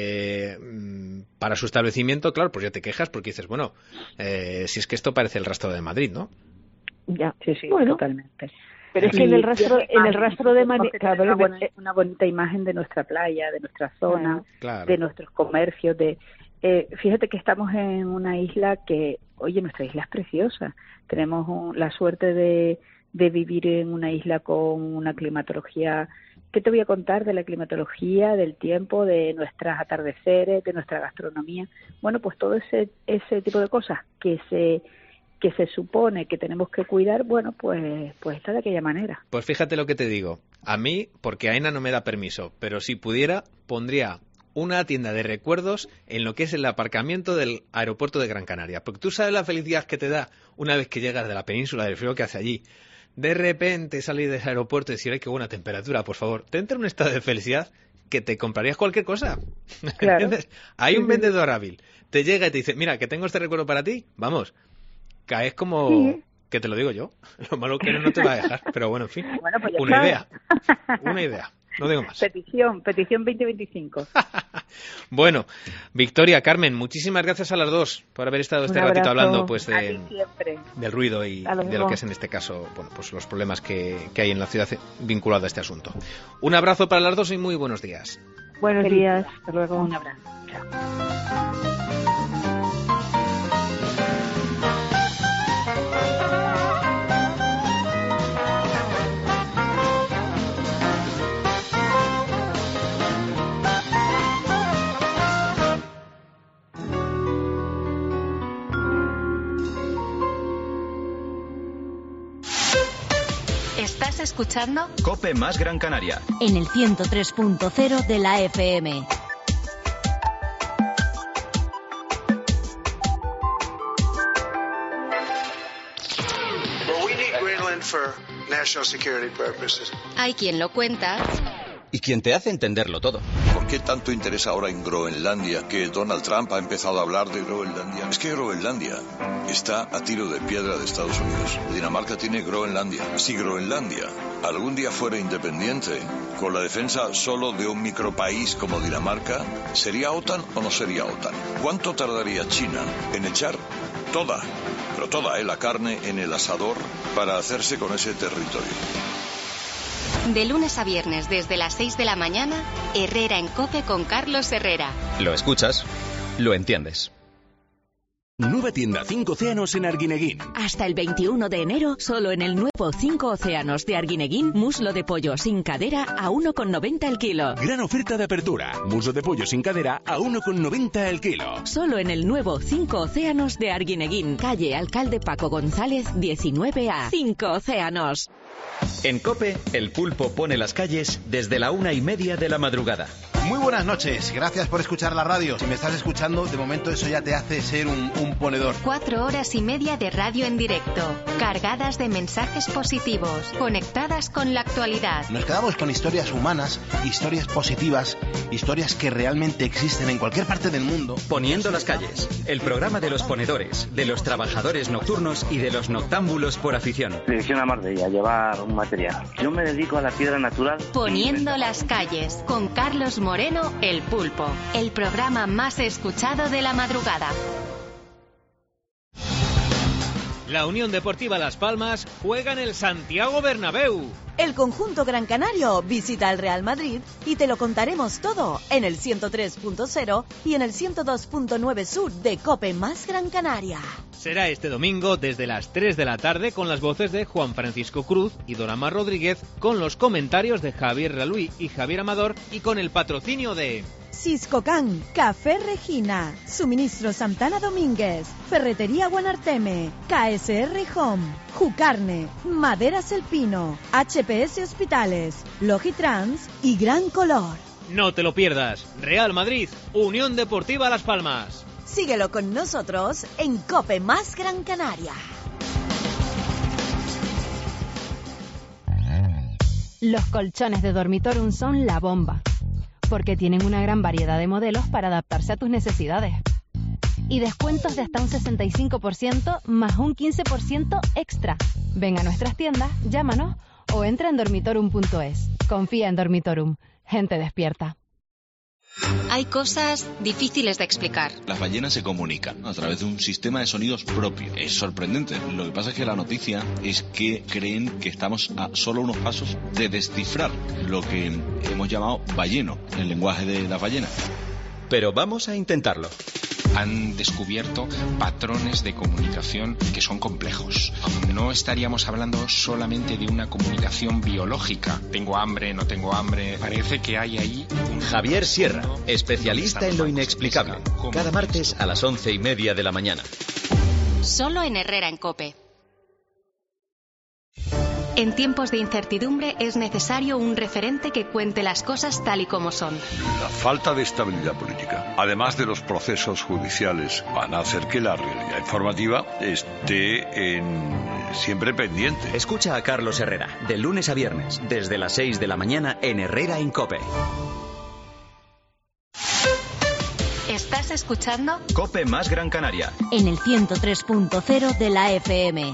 para su establecimiento, claro, pues ya te quejas porque dices, bueno, si es que esto parece el rastro de Madrid, ¿no? Ya, sí, bueno, totalmente. Pero es que en el rastro de Madrid, claro, una bonita imagen de nuestra playa, de nuestra zona, claro, de nuestros comercios, fíjate que estamos en una isla que, oye, nuestra isla es preciosa. Tenemos la suerte de vivir en una isla con una climatología. ¿Qué te voy a contar de la climatología, del tiempo, de nuestros atardeceres, de nuestra gastronomía? Bueno, pues todo ese tipo de cosas que se supone que tenemos que cuidar, bueno, pues está de aquella manera. Pues fíjate lo que te digo. A mí, porque AENA no me da permiso, pero si pudiera, pondría una tienda de recuerdos en lo que es el aparcamiento del aeropuerto de Gran Canaria. Porque tú sabes la felicidad que te da una vez que llegas de la península, del frío que hace allí. De repente salir de ese aeropuerto y decir, ¡ay, qué buena temperatura, por favor! Te entra un estado de felicidad que te comprarías cualquier cosa. Claro. Hay un vendedor hábil. Te llega y te dice, mira, que tengo este recuerdo para ti. Vamos, caes como... Sí. Que te lo digo yo. Lo malo que no te va a dejar. Pero bueno, en fin. Bueno, pues una idea. Una idea. No digo más. Petición 2025. Bueno, Victoria, Carmen, muchísimas gracias a las dos por haber estado este ratito hablando pues del ruido y de lo que es en este caso, bueno, pues los problemas que hay en la ciudad vinculados a este asunto. Un abrazo para las dos y muy buenos días. Buenos días, hasta luego. Un abrazo. Chao. ¿Estás escuchando? COPE más Gran Canaria. En el 103.0 de la FM. Well, we need Greenland for national security purposes. Hay quien lo cuenta. Y quien te hace entenderlo todo. ¿Por qué tanto interés ahora en Groenlandia? Que Donald Trump ha empezado a hablar de Groenlandia. Es que Groenlandia está a tiro de piedra de Estados Unidos. Dinamarca tiene Groenlandia. Si Groenlandia algún día fuera independiente, con la defensa solo de un micropaís como Dinamarca, ¿sería OTAN o no sería OTAN? ¿Cuánto tardaría China en echar toda, pero toda, la carne en el asador para hacerse con ese territorio? De lunes a viernes desde las 6 de la mañana, Herrera en COPE con Carlos Herrera. Lo escuchas, lo entiendes. Nueva tienda 5 Océanos en Arguineguín. Hasta el 21 de enero, solo en el nuevo 5 Océanos de Arguineguín, muslo de pollo sin cadera a 1,90 el kilo. Gran oferta de apertura. Muslo de pollo sin cadera a 1,90 el kilo. Solo en el nuevo 5 Océanos de Arguineguín, calle Alcalde Paco González, 19A. 5 Océanos. En COPE, el pulpo pone las calles desde la 1:30 de la madrugada. Muy buenas noches, gracias por escuchar la radio. Si me estás escuchando, de momento eso ya te hace ser un ponedor. 4 horas y media de radio en directo, cargadas de mensajes positivos, conectadas con la actualidad. Nos quedamos con historias humanas, historias positivas, historias que realmente existen en cualquier parte del mundo. Poniendo las calles, el programa de los ponedores, de los trabajadores nocturnos y de los noctámbulos por afición. Dirección a Marbella, llevar un material. Yo me dedico a la piedra natural. Poniendo las calles, con Carlos Moreno, El Pulpo, el programa más escuchado de la madrugada. La Unión Deportiva Las Palmas juega en el Santiago Bernabéu. El conjunto gran canario visita al Real Madrid y te lo contaremos todo en el 103.0 y en el 102.9 sur de COPE más Gran Canaria. Será este domingo desde las 3 de la tarde con las voces de Juan Francisco Cruz y Dorama Rodríguez, con los comentarios de Javier Raluí y Javier Amador y con el patrocinio de Siscocan, Café Regina, Suministro Santana Domínguez, Ferretería Guanarteme, KSR Home, Jucarne, Maderas El Pino, HPS Hospitales, Logitrans y Gran Color. No te lo pierdas. Real Madrid, Unión Deportiva Las Palmas. Síguelo con nosotros en COPE más Gran Canaria. Los colchones de Dormitorum son la bomba, porque tienen una gran variedad de modelos para adaptarse a tus necesidades. Y descuentos de hasta un 65% más un 15% extra. Ven a nuestras tiendas, llámanos o entra en dormitorum.es. Confía en Dormitorum. Gente despierta. Hay cosas difíciles de explicar. Las ballenas se comunican a través de un sistema de sonidos propio. Es sorprendente. Lo que pasa es que la noticia es que creen que estamos a solo unos pasos de descifrar lo que hemos llamado balleno, el lenguaje de las ballenas. Pero vamos a intentarlo. Han descubierto patrones de comunicación que son complejos. No estaríamos hablando solamente de una comunicación biológica. Tengo hambre, no tengo hambre. Parece que hay ahí un... Javier Sierra, especialista en lo inexplicable. Cada martes a las 11:30 de la mañana. Solo en Herrera en COPE. En tiempos de incertidumbre es necesario un referente que cuente las cosas tal y como son. La falta de estabilidad política, además de los procesos judiciales, van a hacer que la realidad informativa esté siempre pendiente. Escucha a Carlos Herrera, de lunes a viernes, desde las 6 de la mañana en Herrera en COPE. ¿Estás escuchando? COPE más Gran Canaria. En el 103.0 de la FM.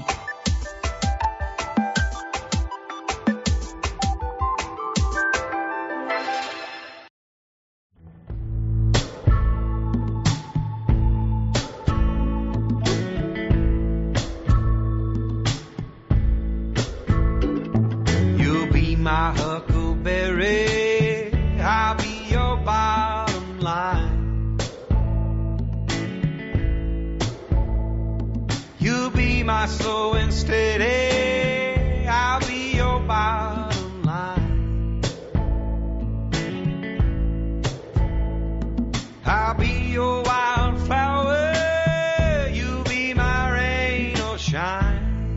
My huckleberry, I'll be your bottom line. You'll be my slow and steady, I'll be your bottom line. I'll be your wildflower, you'll be my rain or shine.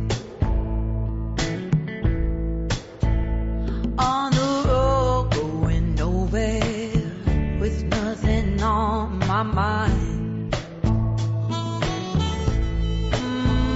On the road, going nowhere, with nothing on my mind.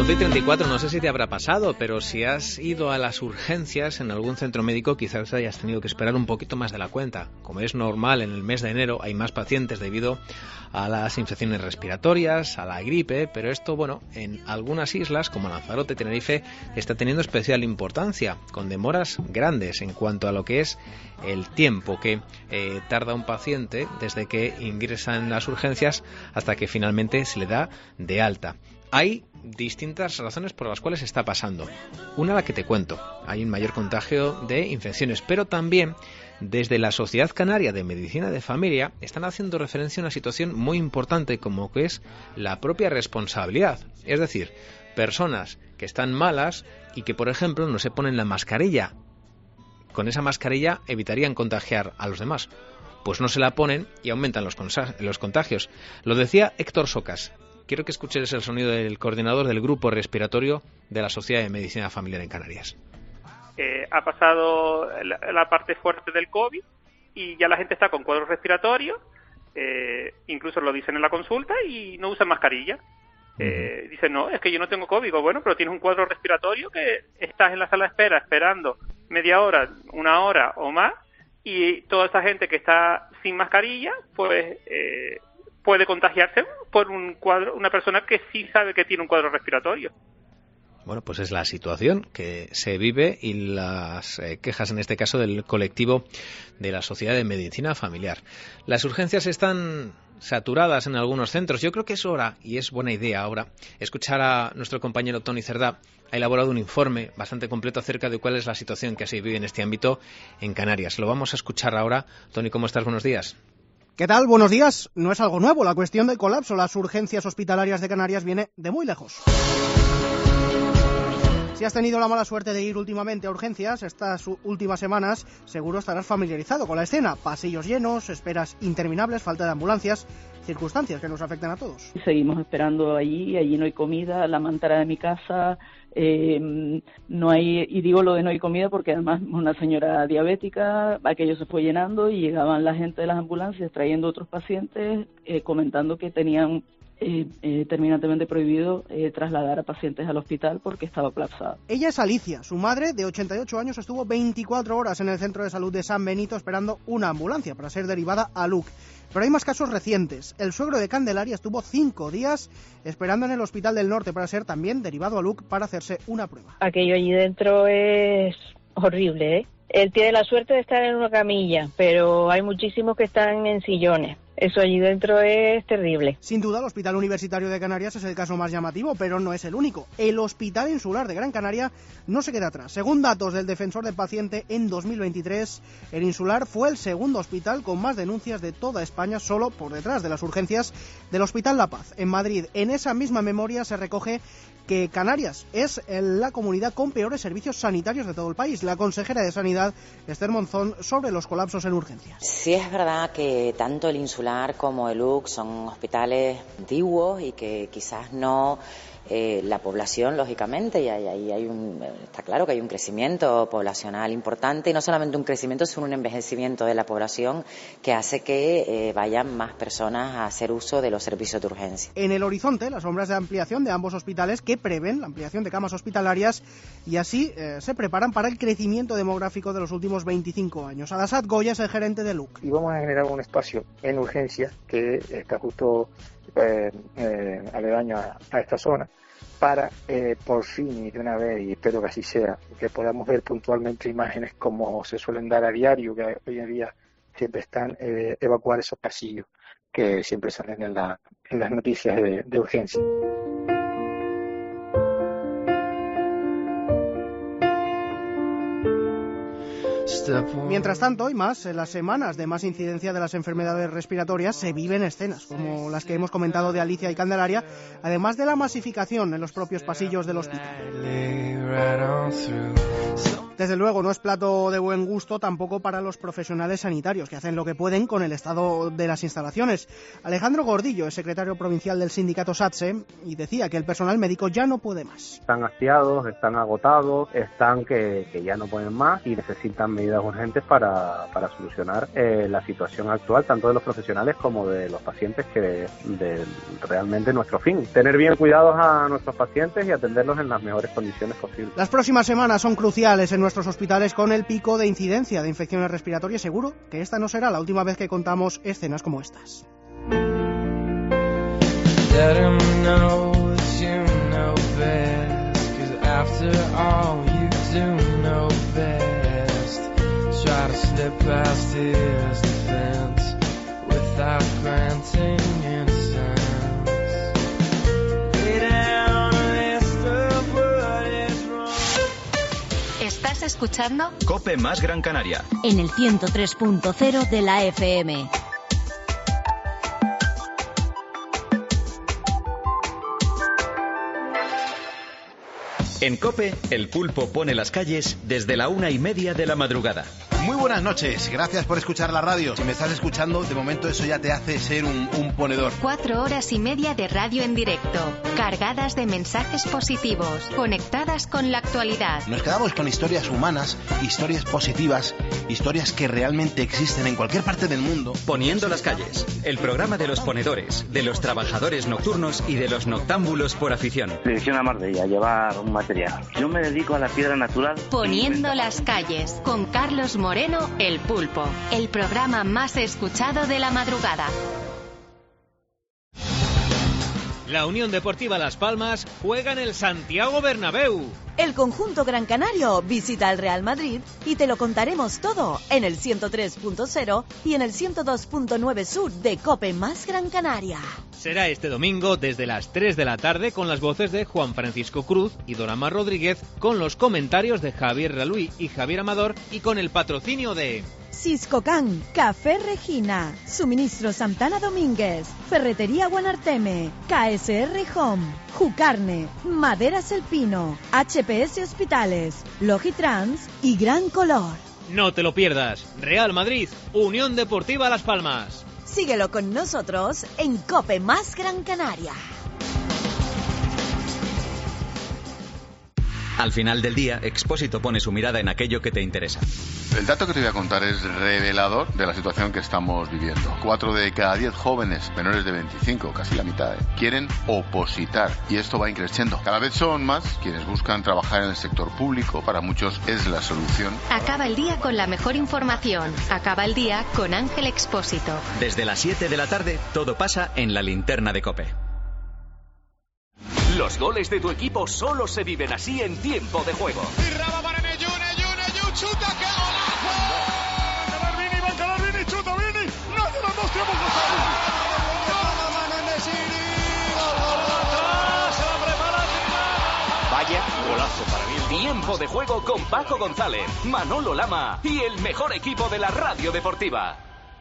11:34, no sé si te habrá pasado, pero si has ido a las urgencias en algún centro médico, quizás hayas tenido que esperar un poquito más de la cuenta. Como es normal, en el mes de enero hay más pacientes debido a las infecciones respiratorias, a la gripe, pero esto, bueno, en algunas islas, como Lanzarote, Tenerife, está teniendo especial importancia, con demoras grandes en cuanto a lo que es el tiempo que tarda un paciente desde que ingresa en las urgencias hasta que finalmente se le da de alta. Hay distintas razones por las cuales está pasando. Una, la que te cuento, hay un mayor contagio de infecciones, pero también desde la Sociedad Canaria de Medicina de Familia están haciendo referencia a una situación muy importante como que es la propia responsabilidad. Es decir, personas que están malas y que, por ejemplo, no se ponen la mascarilla. Con esa mascarilla evitarían contagiar a los demás. Pues no se la ponen y aumentan los contagios. Lo decía Héctor Socas. Quiero que escuches el sonido del coordinador del grupo respiratorio de la Sociedad de Medicina Familiar en Canarias. Ha pasado la parte fuerte del COVID y ya la gente está con cuadros respiratorios, incluso lo dicen en la consulta, y no usan mascarilla. Dicen, no, es que yo no tengo COVID. Bueno, pero tienes un cuadro respiratorio que estás en la sala de espera esperando media hora, una hora o más, y toda esa gente que está sin mascarilla, pues puede contagiarse por una persona que sí sabe que tiene un cuadro respiratorio. Bueno, pues es la situación que se vive y las quejas, en este caso, del colectivo de la Sociedad de Medicina Familiar. Las urgencias están saturadas en algunos centros. Yo creo que es hora, y es buena idea ahora, escuchar a nuestro compañero Toni Cerdá. Ha elaborado un informe bastante completo acerca de cuál es la situación que se vive en este ámbito en Canarias. Lo vamos a escuchar ahora. Toni, ¿cómo estás? Buenos días. ¿Qué tal? Buenos días. No es algo nuevo. La cuestión del colapso en las urgencias hospitalarias de Canarias viene de muy lejos. Si has tenido la mala suerte de ir últimamente a urgencias estas últimas semanas, seguro estarás familiarizado con la escena. Pasillos llenos, esperas interminables, falta de ambulancias, circunstancias que nos afectan a todos. Seguimos esperando allí no hay comida, la mantara de mi casa, no hay, y digo lo de no hay comida porque además una señora diabética, aquello se fue llenando y llegaban la gente de las ambulancias trayendo otros pacientes, comentando que tenían terminantemente prohibido trasladar a pacientes al hospital porque estaba colapsado. Ella es Alicia, su madre de 88 años estuvo 24 horas en el centro de salud de San Benito esperando una ambulancia para ser derivada a Luc. Pero hay más casos recientes. El suegro de Candelaria estuvo 5 días esperando en el Hospital del Norte para ser también derivado a Luc para hacerse una prueba. Aquello allí dentro es horrible, ¿eh? Él tiene la suerte de estar en una camilla, pero hay muchísimos que están en sillones. Eso allí dentro es terrible. Sin duda, el Hospital Universitario de Canarias es el caso más llamativo, pero no es el único. El Hospital Insular de Gran Canaria no se queda atrás. Según datos del Defensor del Paciente, en 2023, el Insular fue el segundo hospital con más denuncias de toda España, solo por detrás de las urgencias del Hospital La Paz, en Madrid. En esa misma memoria se recoge que Canarias es la comunidad con peores servicios sanitarios de todo el país. La consejera de Sanidad, Esther Monzón, sobre los colapsos en urgencias. Sí, es verdad que tanto el Insular como el UC son hospitales antiguos y que quizás no la población, lógicamente, y ahí está claro que hay un crecimiento poblacional importante, y no solamente un crecimiento, sino un envejecimiento de la población que hace que vayan más personas a hacer uso de los servicios de urgencia. En el horizonte, las obras de ampliación de ambos hospitales que prevén la ampliación de camas hospitalarias y así se preparan para el crecimiento demográfico de los últimos 25 años. Al-Assad Goya es el gerente de LUC. Y vamos a generar un espacio en urgencias que está justo aledaño a esta zona, para por fin y de una vez, y espero que así sea, que podamos ver puntualmente imágenes como se suelen dar a diario, que hoy en día siempre están, evacuar esos pasillos que siempre salen en las noticias de urgencia. Mientras tanto, y más, en las semanas de más incidencia de las enfermedades respiratorias se viven escenas como las que hemos comentado de Alicia y Candelaria, además de la masificación en los propios pasillos del hospital. Desde luego no es plato de buen gusto tampoco para los profesionales sanitarios, que hacen lo que pueden con el estado de las instalaciones. Alejandro Gordillo es secretario provincial del sindicato SATSE y decía que el personal médico ya no puede más. Están hastiados, están agotados, están que ya no pueden más y necesitan medidas urgentes para solucionar la situación actual, tanto de los profesionales como de los pacientes, que de realmente nuestro fin. Tener bien cuidados a nuestros pacientes y atenderlos en las mejores condiciones posibles. Las próximas semanas son cruciales en nuestros hospitales con el pico de incidencia de infecciones respiratorias. Seguro que esta no será la última vez que contamos escenas como estas. ¿Estás escuchando? COPE más Gran Canaria. En el 103.0 de la FM. En COPE, el pulpo pone las calles desde la 1:30 de la madrugada. Muy buenas noches, gracias por escuchar la radio. Si me estás escuchando, de momento eso ya te hace ser un ponedor. 4 horas y media de radio en directo, cargadas de mensajes positivos, conectadas con la actualidad. Nos quedamos con historias humanas, historias positivas, historias que realmente existen en cualquier parte del mundo. Poniendo las calles, el programa de los ponedores, de los trabajadores nocturnos y de los noctámbulos por afición. Dirección a Marbella, llevar un material. Yo me dedico a la piedra natural. Poniendo las calles, con Carlos Moreno, el Pulpo, el programa más escuchado de la madrugada. La Unión Deportiva Las Palmas juega en el Santiago Bernabéu. El conjunto gran canario visita al Real Madrid y te lo contaremos todo en el 103.0 y en el 102.9 sur de COPE más Gran Canaria. Será este domingo desde las 3 de la tarde con las voces de Juan Francisco Cruz y Don Amar Rodríguez, con los comentarios de Javier Raluí y Javier Amador y con el patrocinio de Siscocan, Café Regina, Suministro Santana Domínguez, Ferretería Guanarteme, KSR Home, Jucarne, Maderas El Pino, HPS Hospitales, Logitrans y Gran Color. No te lo pierdas. Real Madrid, Unión Deportiva Las Palmas. Síguelo con nosotros en COPE más Gran Canaria. Al final del día, Expósito pone su mirada en aquello que te interesa. El dato que te voy a contar es revelador de la situación que estamos viviendo. 4 de cada 10 jóvenes menores de 25, casi la mitad, quieren opositar, y esto va increciendo. Cada vez son más quienes buscan trabajar en el sector público. Para muchos es la solución. Acaba el día con la mejor información. Acaba el día con Ángel Expósito. Desde las 7 de la tarde, todo pasa en la linterna de COPE. Los goles de tu equipo solo se viven así en tiempo de juego. Vaya golazo para mí. Tiempo de juego con Paco González, Manolo Lama y el mejor equipo de la radio deportiva.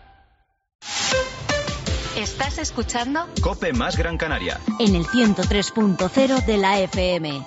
¿Estás escuchando? COPE más Gran Canaria. En el 103.0 de la FM.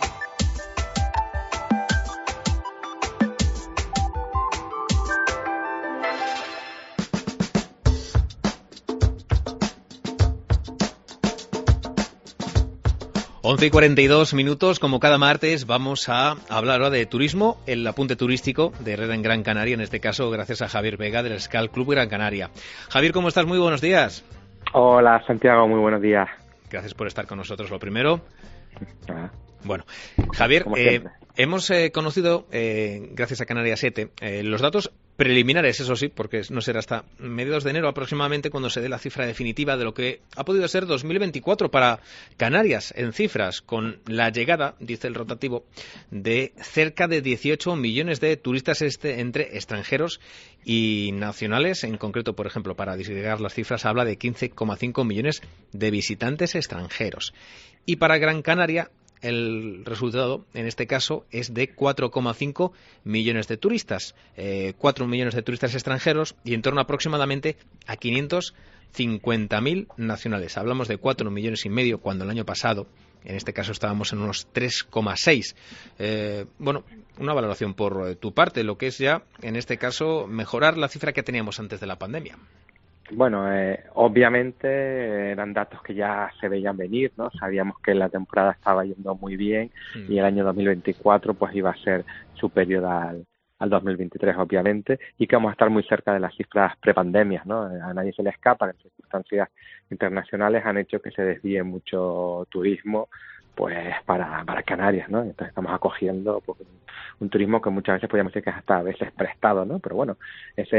Once y 42 minutos, como cada martes, vamos a hablar ahora de turismo, el apunte turístico de Red en Gran Canaria, en este caso gracias a Javier Vega del Skal Club Gran Canaria. Javier, ¿cómo estás? Muy buenos días. Hola, Santiago, muy buenos días. Gracias por estar con nosotros, lo primero. Bueno, Javier, hemos conocido, gracias a Canarias 7, los datos preliminares, eso sí, porque no será hasta mediados de enero aproximadamente cuando se dé la cifra definitiva de lo que ha podido ser 2024 para Canarias en cifras, con la llegada, dice el rotativo, de cerca de 18 millones de turistas entre extranjeros y nacionales. En concreto, por ejemplo, para disgregar las cifras, habla de 15,5 millones de visitantes extranjeros. Y para Gran Canaria, el resultado, en este caso, es de 4,5 millones de turistas, 4 millones de turistas extranjeros y en torno aproximadamente a 550.000 nacionales. Hablamos de 4 millones y medio cuando el año pasado En este caso estábamos en unos 3,6. Bueno, una valoración por tu parte, lo que es ya, en este caso, mejorar la cifra que teníamos antes de la pandemia. Bueno, obviamente eran datos que ya se veían venir, ¿no? Sabíamos que la temporada estaba yendo muy bien y el año 2024 pues iba a ser superior al 2023, obviamente, y que vamos a estar muy cerca de las cifras prepandemias, ¿no? A nadie se le escapa, las circunstancias internacionales han hecho que se desvíe mucho turismo pues para Canarias, ¿no? Entonces estamos acogiendo pues, un turismo que muchas veces podríamos decir que es hasta a veces prestado, ¿no? Pero bueno, esa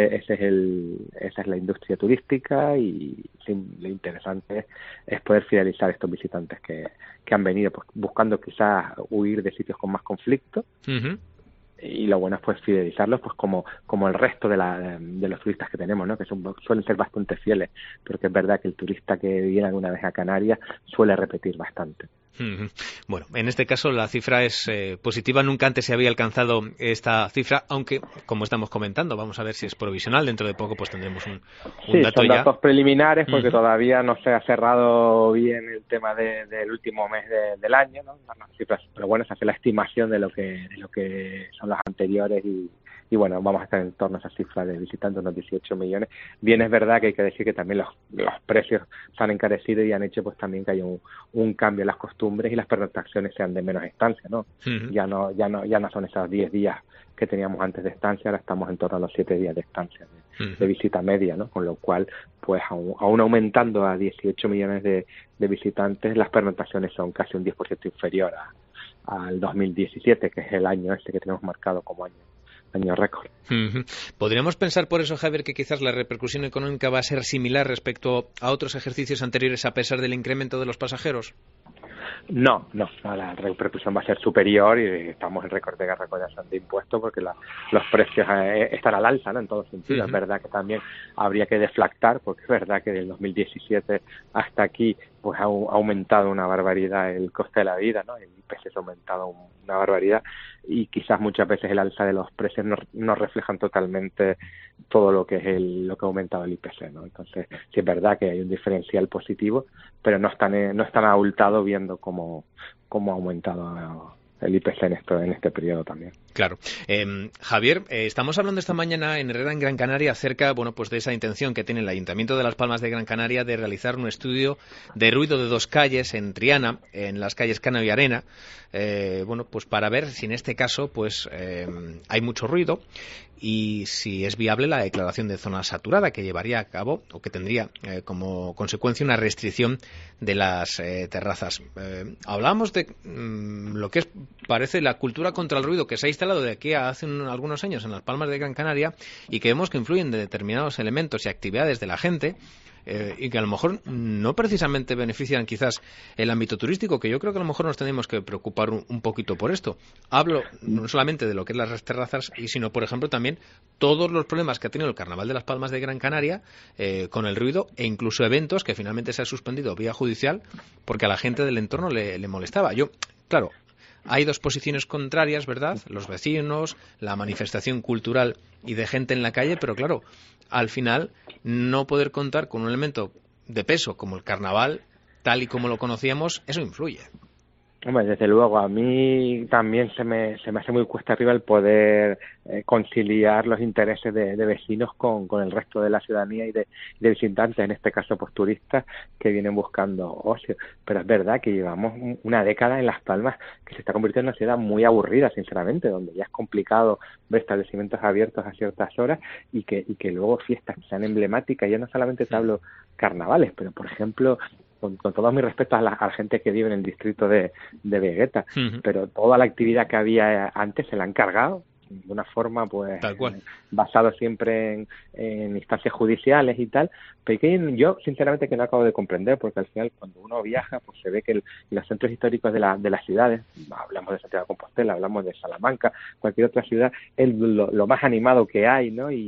es la industria turística y lo interesante es poder fidelizar estos visitantes que han venido pues, buscando quizás huir de sitios con más conflicto. Uh-huh. Y lo bueno es pues fidelizarlos pues como el resto de los turistas que tenemos, ¿no? Que suelen ser bastante fieles, porque es verdad que el turista que viene alguna vez a Canarias suele repetir bastante. Bueno, en este caso la cifra es positiva. Nunca antes se había alcanzado esta cifra, aunque, como estamos comentando, vamos a ver si es provisional. Dentro de poco pues tendremos un dato son ya. Datos preliminares porque todavía no se ha cerrado bien el tema del último mes del año, ¿no? Las cifras, pero bueno, se hace la estimación de lo que son las anteriores y bueno, vamos a estar en torno a esa cifra de visitantes, unos 18 millones. Bien, es verdad que hay que decir que también los precios se han encarecido y han hecho pues también que haya un cambio en las costumbres y las pernoctaciones sean de menos estancia, ¿no? Uh-huh. Ya no son esos 10 días que teníamos antes de estancia, ahora estamos en torno a los 7 días de estancia de visita media, ¿no? Con lo cual, pues aún aumentando a 18 millones de visitantes, las pernoctaciones son casi un 10% inferior al 2017, que es el año que tenemos marcado como año récord. Uh-huh. ¿Podríamos pensar por eso, Javier, que quizás la repercusión económica va a ser similar respecto a otros ejercicios anteriores a pesar del incremento de los pasajeros? No, la repercusión va a ser superior y estamos en récord de recaudación de impuestos porque los precios están al alza, ¿no? En todos sentidos. Uh-huh. Es verdad que también habría que deflactar porque es verdad que del 2017 hasta aquí pues ha aumentado una barbaridad el coste de la vida, ¿no? El IPC ha aumentado una barbaridad y quizás muchas veces el alza de los precios no reflejan totalmente todo lo que es lo que ha aumentado el IPC, ¿no? Entonces, sí es verdad que hay un diferencial positivo, pero no es tan abultado viendo cómo ha aumentado el IPC en este periodo también. Claro. Javier, estamos hablando esta mañana en Herrera, en Gran Canaria, acerca pues de esa intención que tiene el Ayuntamiento de Las Palmas de Gran Canaria de realizar un estudio de ruido de 2 calles en Triana, en las calles Cano y Arena, pues para ver si en este caso pues hay mucho ruido y si es viable la declaración de zona saturada que llevaría a cabo o que tendría como consecuencia una restricción de las terrazas. Hablábamos de lo que parece la cultura contra el ruido que se ha instalado de aquí a hace algunos años en Las Palmas de Gran Canaria y que vemos que influyen de determinados elementos y actividades de la gente y que a lo mejor no precisamente benefician quizás el ámbito turístico, que yo creo que a lo mejor nos tenemos que preocupar un poquito por esto. Hablo no solamente de lo que es las terrazas, sino por ejemplo también todos los problemas que ha tenido el Carnaval de Las Palmas de Gran Canaria con el ruido e incluso eventos que finalmente se ha suspendido vía judicial porque a la gente del entorno le molestaba. Claro, hay dos posiciones contrarias, ¿verdad? Los vecinos, la manifestación cultural y de gente en la calle, pero claro, al final no poder contar con un elemento de peso como el carnaval, tal y como lo conocíamos, eso influye. Hombre, desde luego, a mí también se me hace muy cuesta arriba el poder conciliar los intereses de vecinos con el resto de la ciudadanía y de visitantes, en este caso pues turistas que vienen buscando ocio. Pero es verdad que llevamos una década en Las Palmas que se está convirtiendo en una ciudad muy aburrida, sinceramente, donde ya es complicado ver establecimientos abiertos a ciertas horas y que luego fiestas que sean emblemáticas. Yo no solamente te hablo carnavales, pero por ejemplo, con todos mis respetos a la gente que vive en el distrito de Vegueta, pero toda la actividad que había antes se la han cargado de una forma pues basado siempre en instancias judiciales y tal, pero que yo sinceramente que no acabo de comprender, porque al final cuando uno viaja pues se ve que los centros históricos de las ciudades, hablamos de Santiago de Compostela, hablamos de Salamanca, cualquier otra ciudad, es lo más animado que hay, ¿no? Y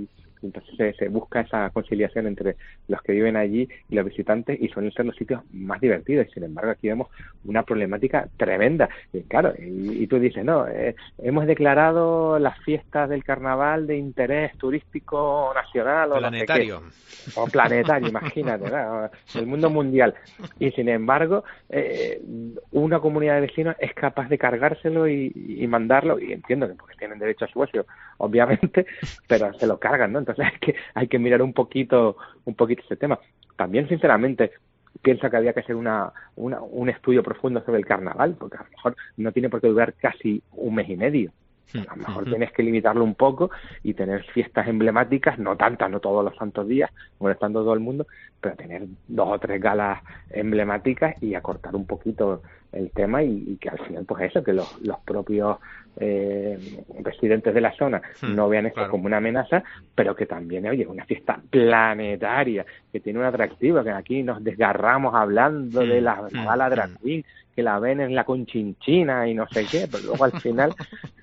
Entonces se busca esa conciliación entre los que viven allí y los visitantes, y suelen ser los sitios más divertidos. Y sin embargo aquí vemos una problemática tremenda. Y claro, y tú dices, no, hemos declarado las fiestas del carnaval de interés turístico nacional o planetario. No sé qué, o planetario, imagínate, ¿no? El mundo mundial. Y sin embargo, una comunidad de vecinos es capaz de cargárselo y mandarlo, y entiendo que porque tienen derecho a su ocio, obviamente, pero se lo cargan, ¿no? Entonces hay que mirar un poquito ese tema. También, sinceramente, pienso que había que hacer un estudio profundo sobre el carnaval, porque a lo mejor no tiene por qué durar casi un mes y medio. A lo mejor tienes que limitarlo un poco y tener fiestas emblemáticas, no tantas, no todos los santos días, molestando a todo el mundo, pero tener 2 o 3 galas emblemáticas y acortar un poquito el tema, y que al final, pues eso, que los propios residentes de la zona no vean esto como una amenaza, pero que también, oye, una fiesta planetaria, que tiene un atractivo, que aquí nos desgarramos hablando de la gala drag queen, que la ven en la Conchinchina y no sé qué, pero luego al final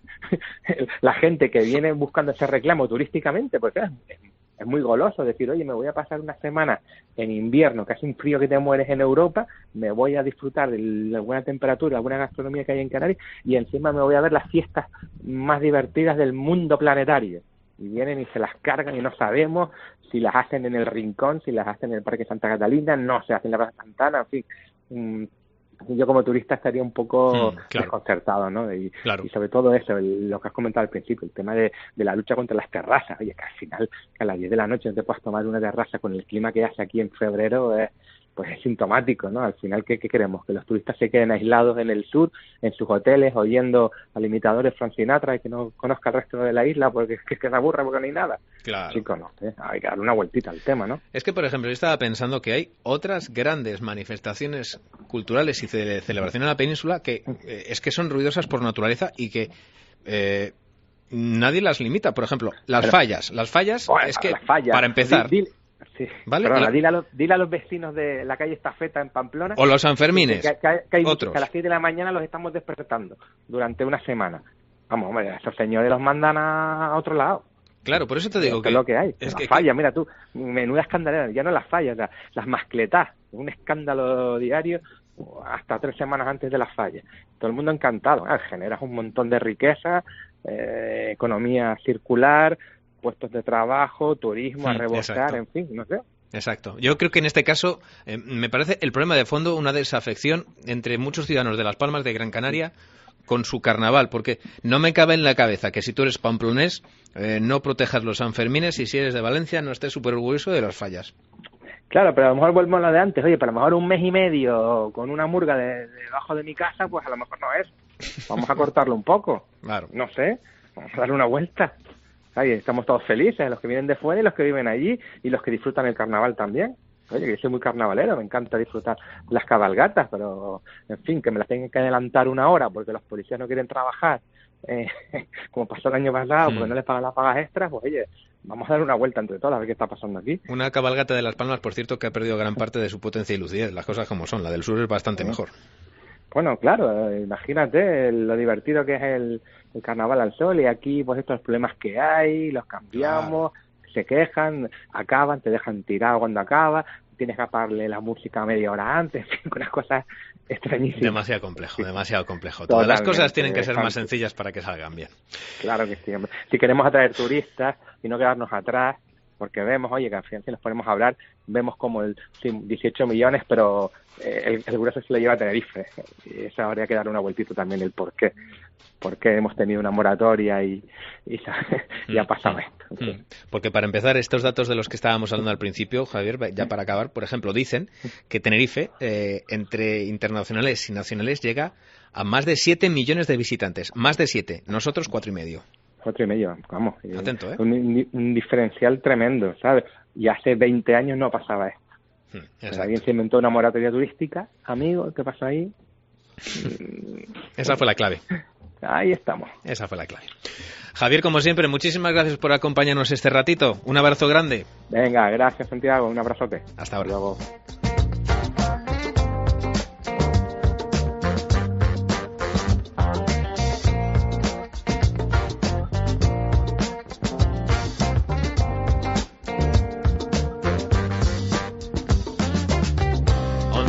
la gente que viene buscando ese reclamo turísticamente, pues es muy goloso decir, oye, me voy a pasar una semana en invierno, que hace un frío que te mueres en Europa, me voy a disfrutar de la buena temperatura, la buena gastronomía que hay en Canarias, y encima me voy a ver las fiestas más divertidas del mundo planetario. Y vienen y se las cargan y no sabemos si las hacen en el Rincón, si las hacen en el Parque Santa Catalina, no se hacen en la Plaza Santana, en fin. Yo como turista estaría un poco desconcertado, ¿no? Y sobre todo eso, lo que has comentado al principio, el tema de la lucha contra las terrazas. Oye, que al final, que a las 10 de la noche no te puedas tomar una terraza con el clima que hace aquí en febrero, pues es sintomático, ¿no? Al final, ¿qué queremos? Que los turistas se queden aislados en el sur, en sus hoteles, oyendo al imitador de Frank Sinatra, y que no conozca el resto de la isla porque es que se aburra porque no hay nada. Claro. Chicos, no, hay que darle una vueltita al tema, ¿no? Es que, por ejemplo, yo estaba pensando que hay otras grandes manifestaciones culturales y de celebración en la península que es que son ruidosas por naturaleza y que nadie las limita. Por ejemplo, las fallas. Las fallas, bueno, es que, para empezar... Sí. ¿Vale? Perdona, dile a los vecinos de la calle Estafeta en Pamplona, o los Sanfermines, que otros, que a las 6 de la mañana los estamos despertando durante una semana. Vamos, hombre, esos señores los mandan a otro lado. Claro, por eso te digo es lo que hay. Es falla, mira tú, menuda escandalera, ya no las fallas, las mascletas, un escándalo diario hasta 3 semanas antes de las fallas. Todo el mundo encantado, generas un montón de riqueza, economía circular, puestos de trabajo, turismo a rebosar, en fin, no sé. Exacto. Yo creo que en este caso me parece el problema de fondo una desafección entre muchos ciudadanos de Las Palmas de Gran Canaria con su carnaval, porque no me cabe en la cabeza que si tú eres pamplonés no protejas los Sanfermines, y si eres de Valencia no estés súper orgulloso de las fallas. Claro, pero a lo mejor volvemos a lo de antes. Oye, pero a lo mejor un mes y medio con una murga debajo de mi casa, pues a lo mejor no es. Vamos a cortarlo un poco. Claro. No sé, vamos a darle una vuelta. Ay, estamos todos felices, los que vienen de fuera y los que viven allí, y los que disfrutan el carnaval también. Oye, que yo soy muy carnavalero, me encanta disfrutar las cabalgatas, pero, en fin, que me las tengan que adelantar 1 hora porque los policías no quieren trabajar, como pasó el año pasado, porque no les pagan las pagas extras, pues oye, vamos a dar una vuelta entre todas a ver qué está pasando aquí. Una cabalgata de Las Palmas, por cierto, que ha perdido gran parte de su potencia y lucidez, las cosas como son, la del sur es bastante mejor. Bueno, claro, imagínate lo divertido que es el carnaval al sol, y aquí pues estos problemas que hay, los cambiamos, se quejan, acaban, te dejan tirado cuando acaba, tienes que apagarle la música media hora antes, en fin, unas cosas extrañísimas. Demasiado complejo, demasiado complejo. Todas las cosas tienen que ser más sencillas para que salgan bien. Claro que sí, hombre. Si queremos atraer turistas y no quedarnos atrás, porque vemos, oye, que al final si nos ponemos a hablar, vemos como 18 millones, pero el grueso se lo lleva a Tenerife. Y eso habría que dar una vueltita también, el por qué hemos tenido una moratoria y ha pasado esto. Porque para empezar, estos datos de los que estábamos hablando al principio, Javier, ya para acabar, por ejemplo, dicen que Tenerife, entre internacionales y nacionales, llega a más de 7 millones de visitantes. Más de 7. Nosotros 4,5. 4,5, vamos. Atento, ¿eh? Un diferencial tremendo, ¿sabes? Y hace 20 años no pasaba esto. Alguien se inventó una moratoria turística, amigo, ¿qué pasó ahí? Esa fue la clave. Ahí estamos. Esa fue la clave. Javier, como siempre, muchísimas gracias por acompañarnos este ratito. Un abrazo grande. Venga, gracias, Santiago. Un abrazote. Hasta ahora. Luego.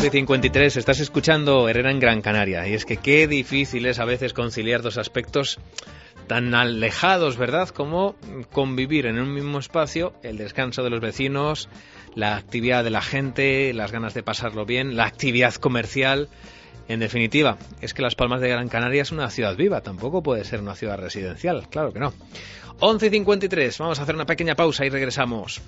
11:53, estás escuchando Herrera en Gran Canaria. Y es que qué difícil es a veces conciliar dos aspectos tan alejados, ¿verdad?, como convivir en un mismo espacio, el descanso de los vecinos, la actividad de la gente, las ganas de pasarlo bien, la actividad comercial. En definitiva, es que Las Palmas de Gran Canaria es una ciudad viva, tampoco puede ser una ciudad residencial, claro que no. 11:53, vamos a hacer una pequeña pausa y regresamos.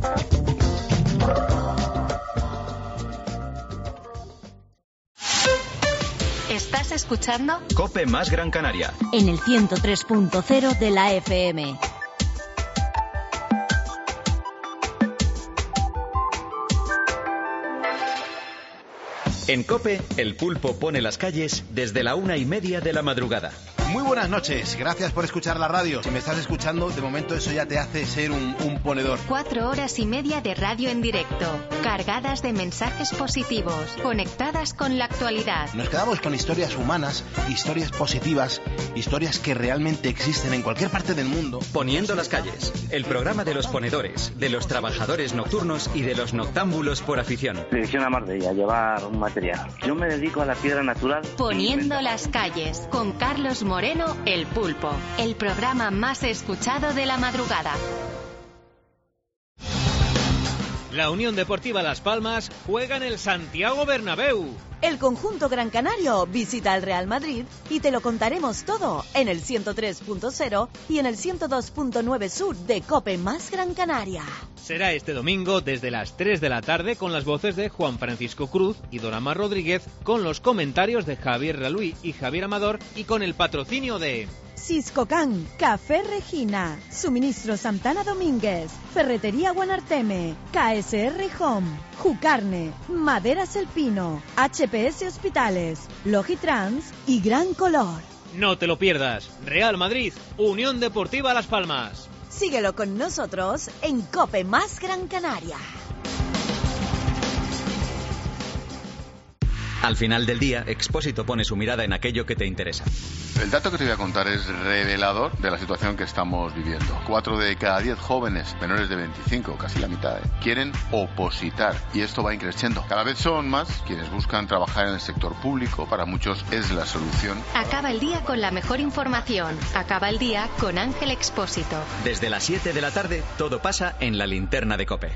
¿Estás escuchando? COPE más Gran Canaria. En el 103.0 de la FM. En COPE, el pulpo pone las calles desde la 1:30 de la madrugada. Muy buenas noches, gracias por escuchar la radio. Si me estás escuchando, de momento eso ya te hace ser un ponedor. 4 horas y media de radio en directo, cargadas de mensajes positivos, conectadas con la actualidad. Nos quedamos con historias humanas, historias positivas, historias que realmente existen en cualquier parte del mundo. Poniendo las calles, el programa de los ponedores, de los trabajadores nocturnos y de los noctámbulos por afición. Dirección a Marbella, llevar un material. Yo me dedico a la piedra natural. Poniendo las calles, con Carlos Moreno, el Pulpo, el programa más escuchado de la madrugada. La Unión Deportiva Las Palmas juega en el Santiago Bernabéu. El conjunto gran canario visita al Real Madrid y te lo contaremos todo en el 103.0 y en el 102.9 sur de COPE más Gran Canaria. Será este domingo desde las 3 de la tarde con las voces de Juan Francisco Cruz y Don Amar Rodríguez, con los comentarios de Javier Raluí y Javier Amador y con el patrocinio de Siscocan, Café Regina, Suministro Santana Domínguez, Ferretería Guanarteme, KSR Home, Jucarne, Maderas El Pino, HPS Hospitales, Logitrans y Gran Color. No te lo pierdas. Real Madrid, Unión Deportiva Las Palmas. Síguelo con nosotros en COPE más Gran Canaria. Al final del día, Expósito pone su mirada en aquello que te interesa. El dato que te voy a contar es revelador de la situación que estamos viviendo. 4 de cada 10 jóvenes menores de 25, casi la mitad, quieren opositar, y esto va increciendo. Cada vez son más quienes buscan trabajar en el sector público. Para muchos es la solución. Acaba el día con la mejor información. Acaba el día con Ángel Expósito. Desde las 7 de la tarde, todo pasa en la linterna de COPE.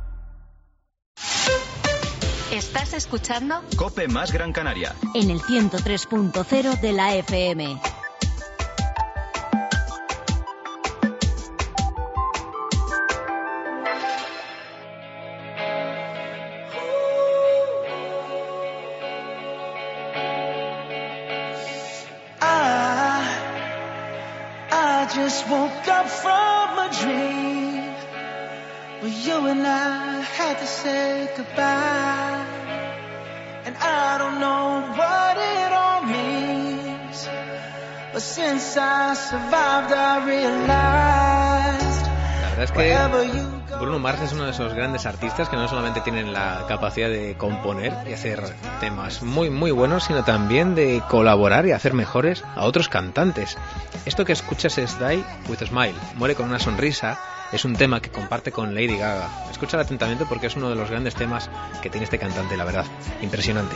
¿Estás escuchando? COPE más Gran Canaria. En el 103.0 de la FM. I just woke up from a dream where you and I had to say goodbye. And I don't know what it all means, but since I survived I realized. La verdad es que Bruno Mars es uno de esos grandes artistas que no solamente tienen la capacidad de componer y hacer temas muy muy buenos, sino también de colaborar y hacer mejores a otros cantantes. Esto que escuchas es Die With a Smile, Muere con una sonrisa. Es un tema que comparte con Lady Gaga. Escúchala atentamente porque es uno de los grandes temas que tiene este cantante, la verdad. Impresionante.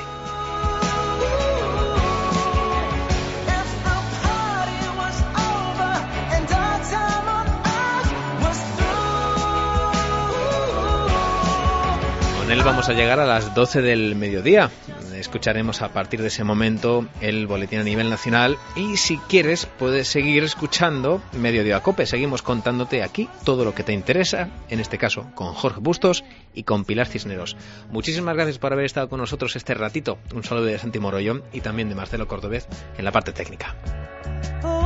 Con él vamos a llegar a las 12 del mediodía. Escucharemos a partir de ese momento el boletín a nivel nacional y si quieres puedes seguir escuchando Mediodía Cope. Seguimos contándote aquí todo lo que te interesa, en este caso con Jorge Bustos y con Pilar Cisneros. Muchísimas gracias por haber estado con nosotros este ratito. Un saludo de Santi Morollón y también de Marcelo Cordobés en la parte técnica.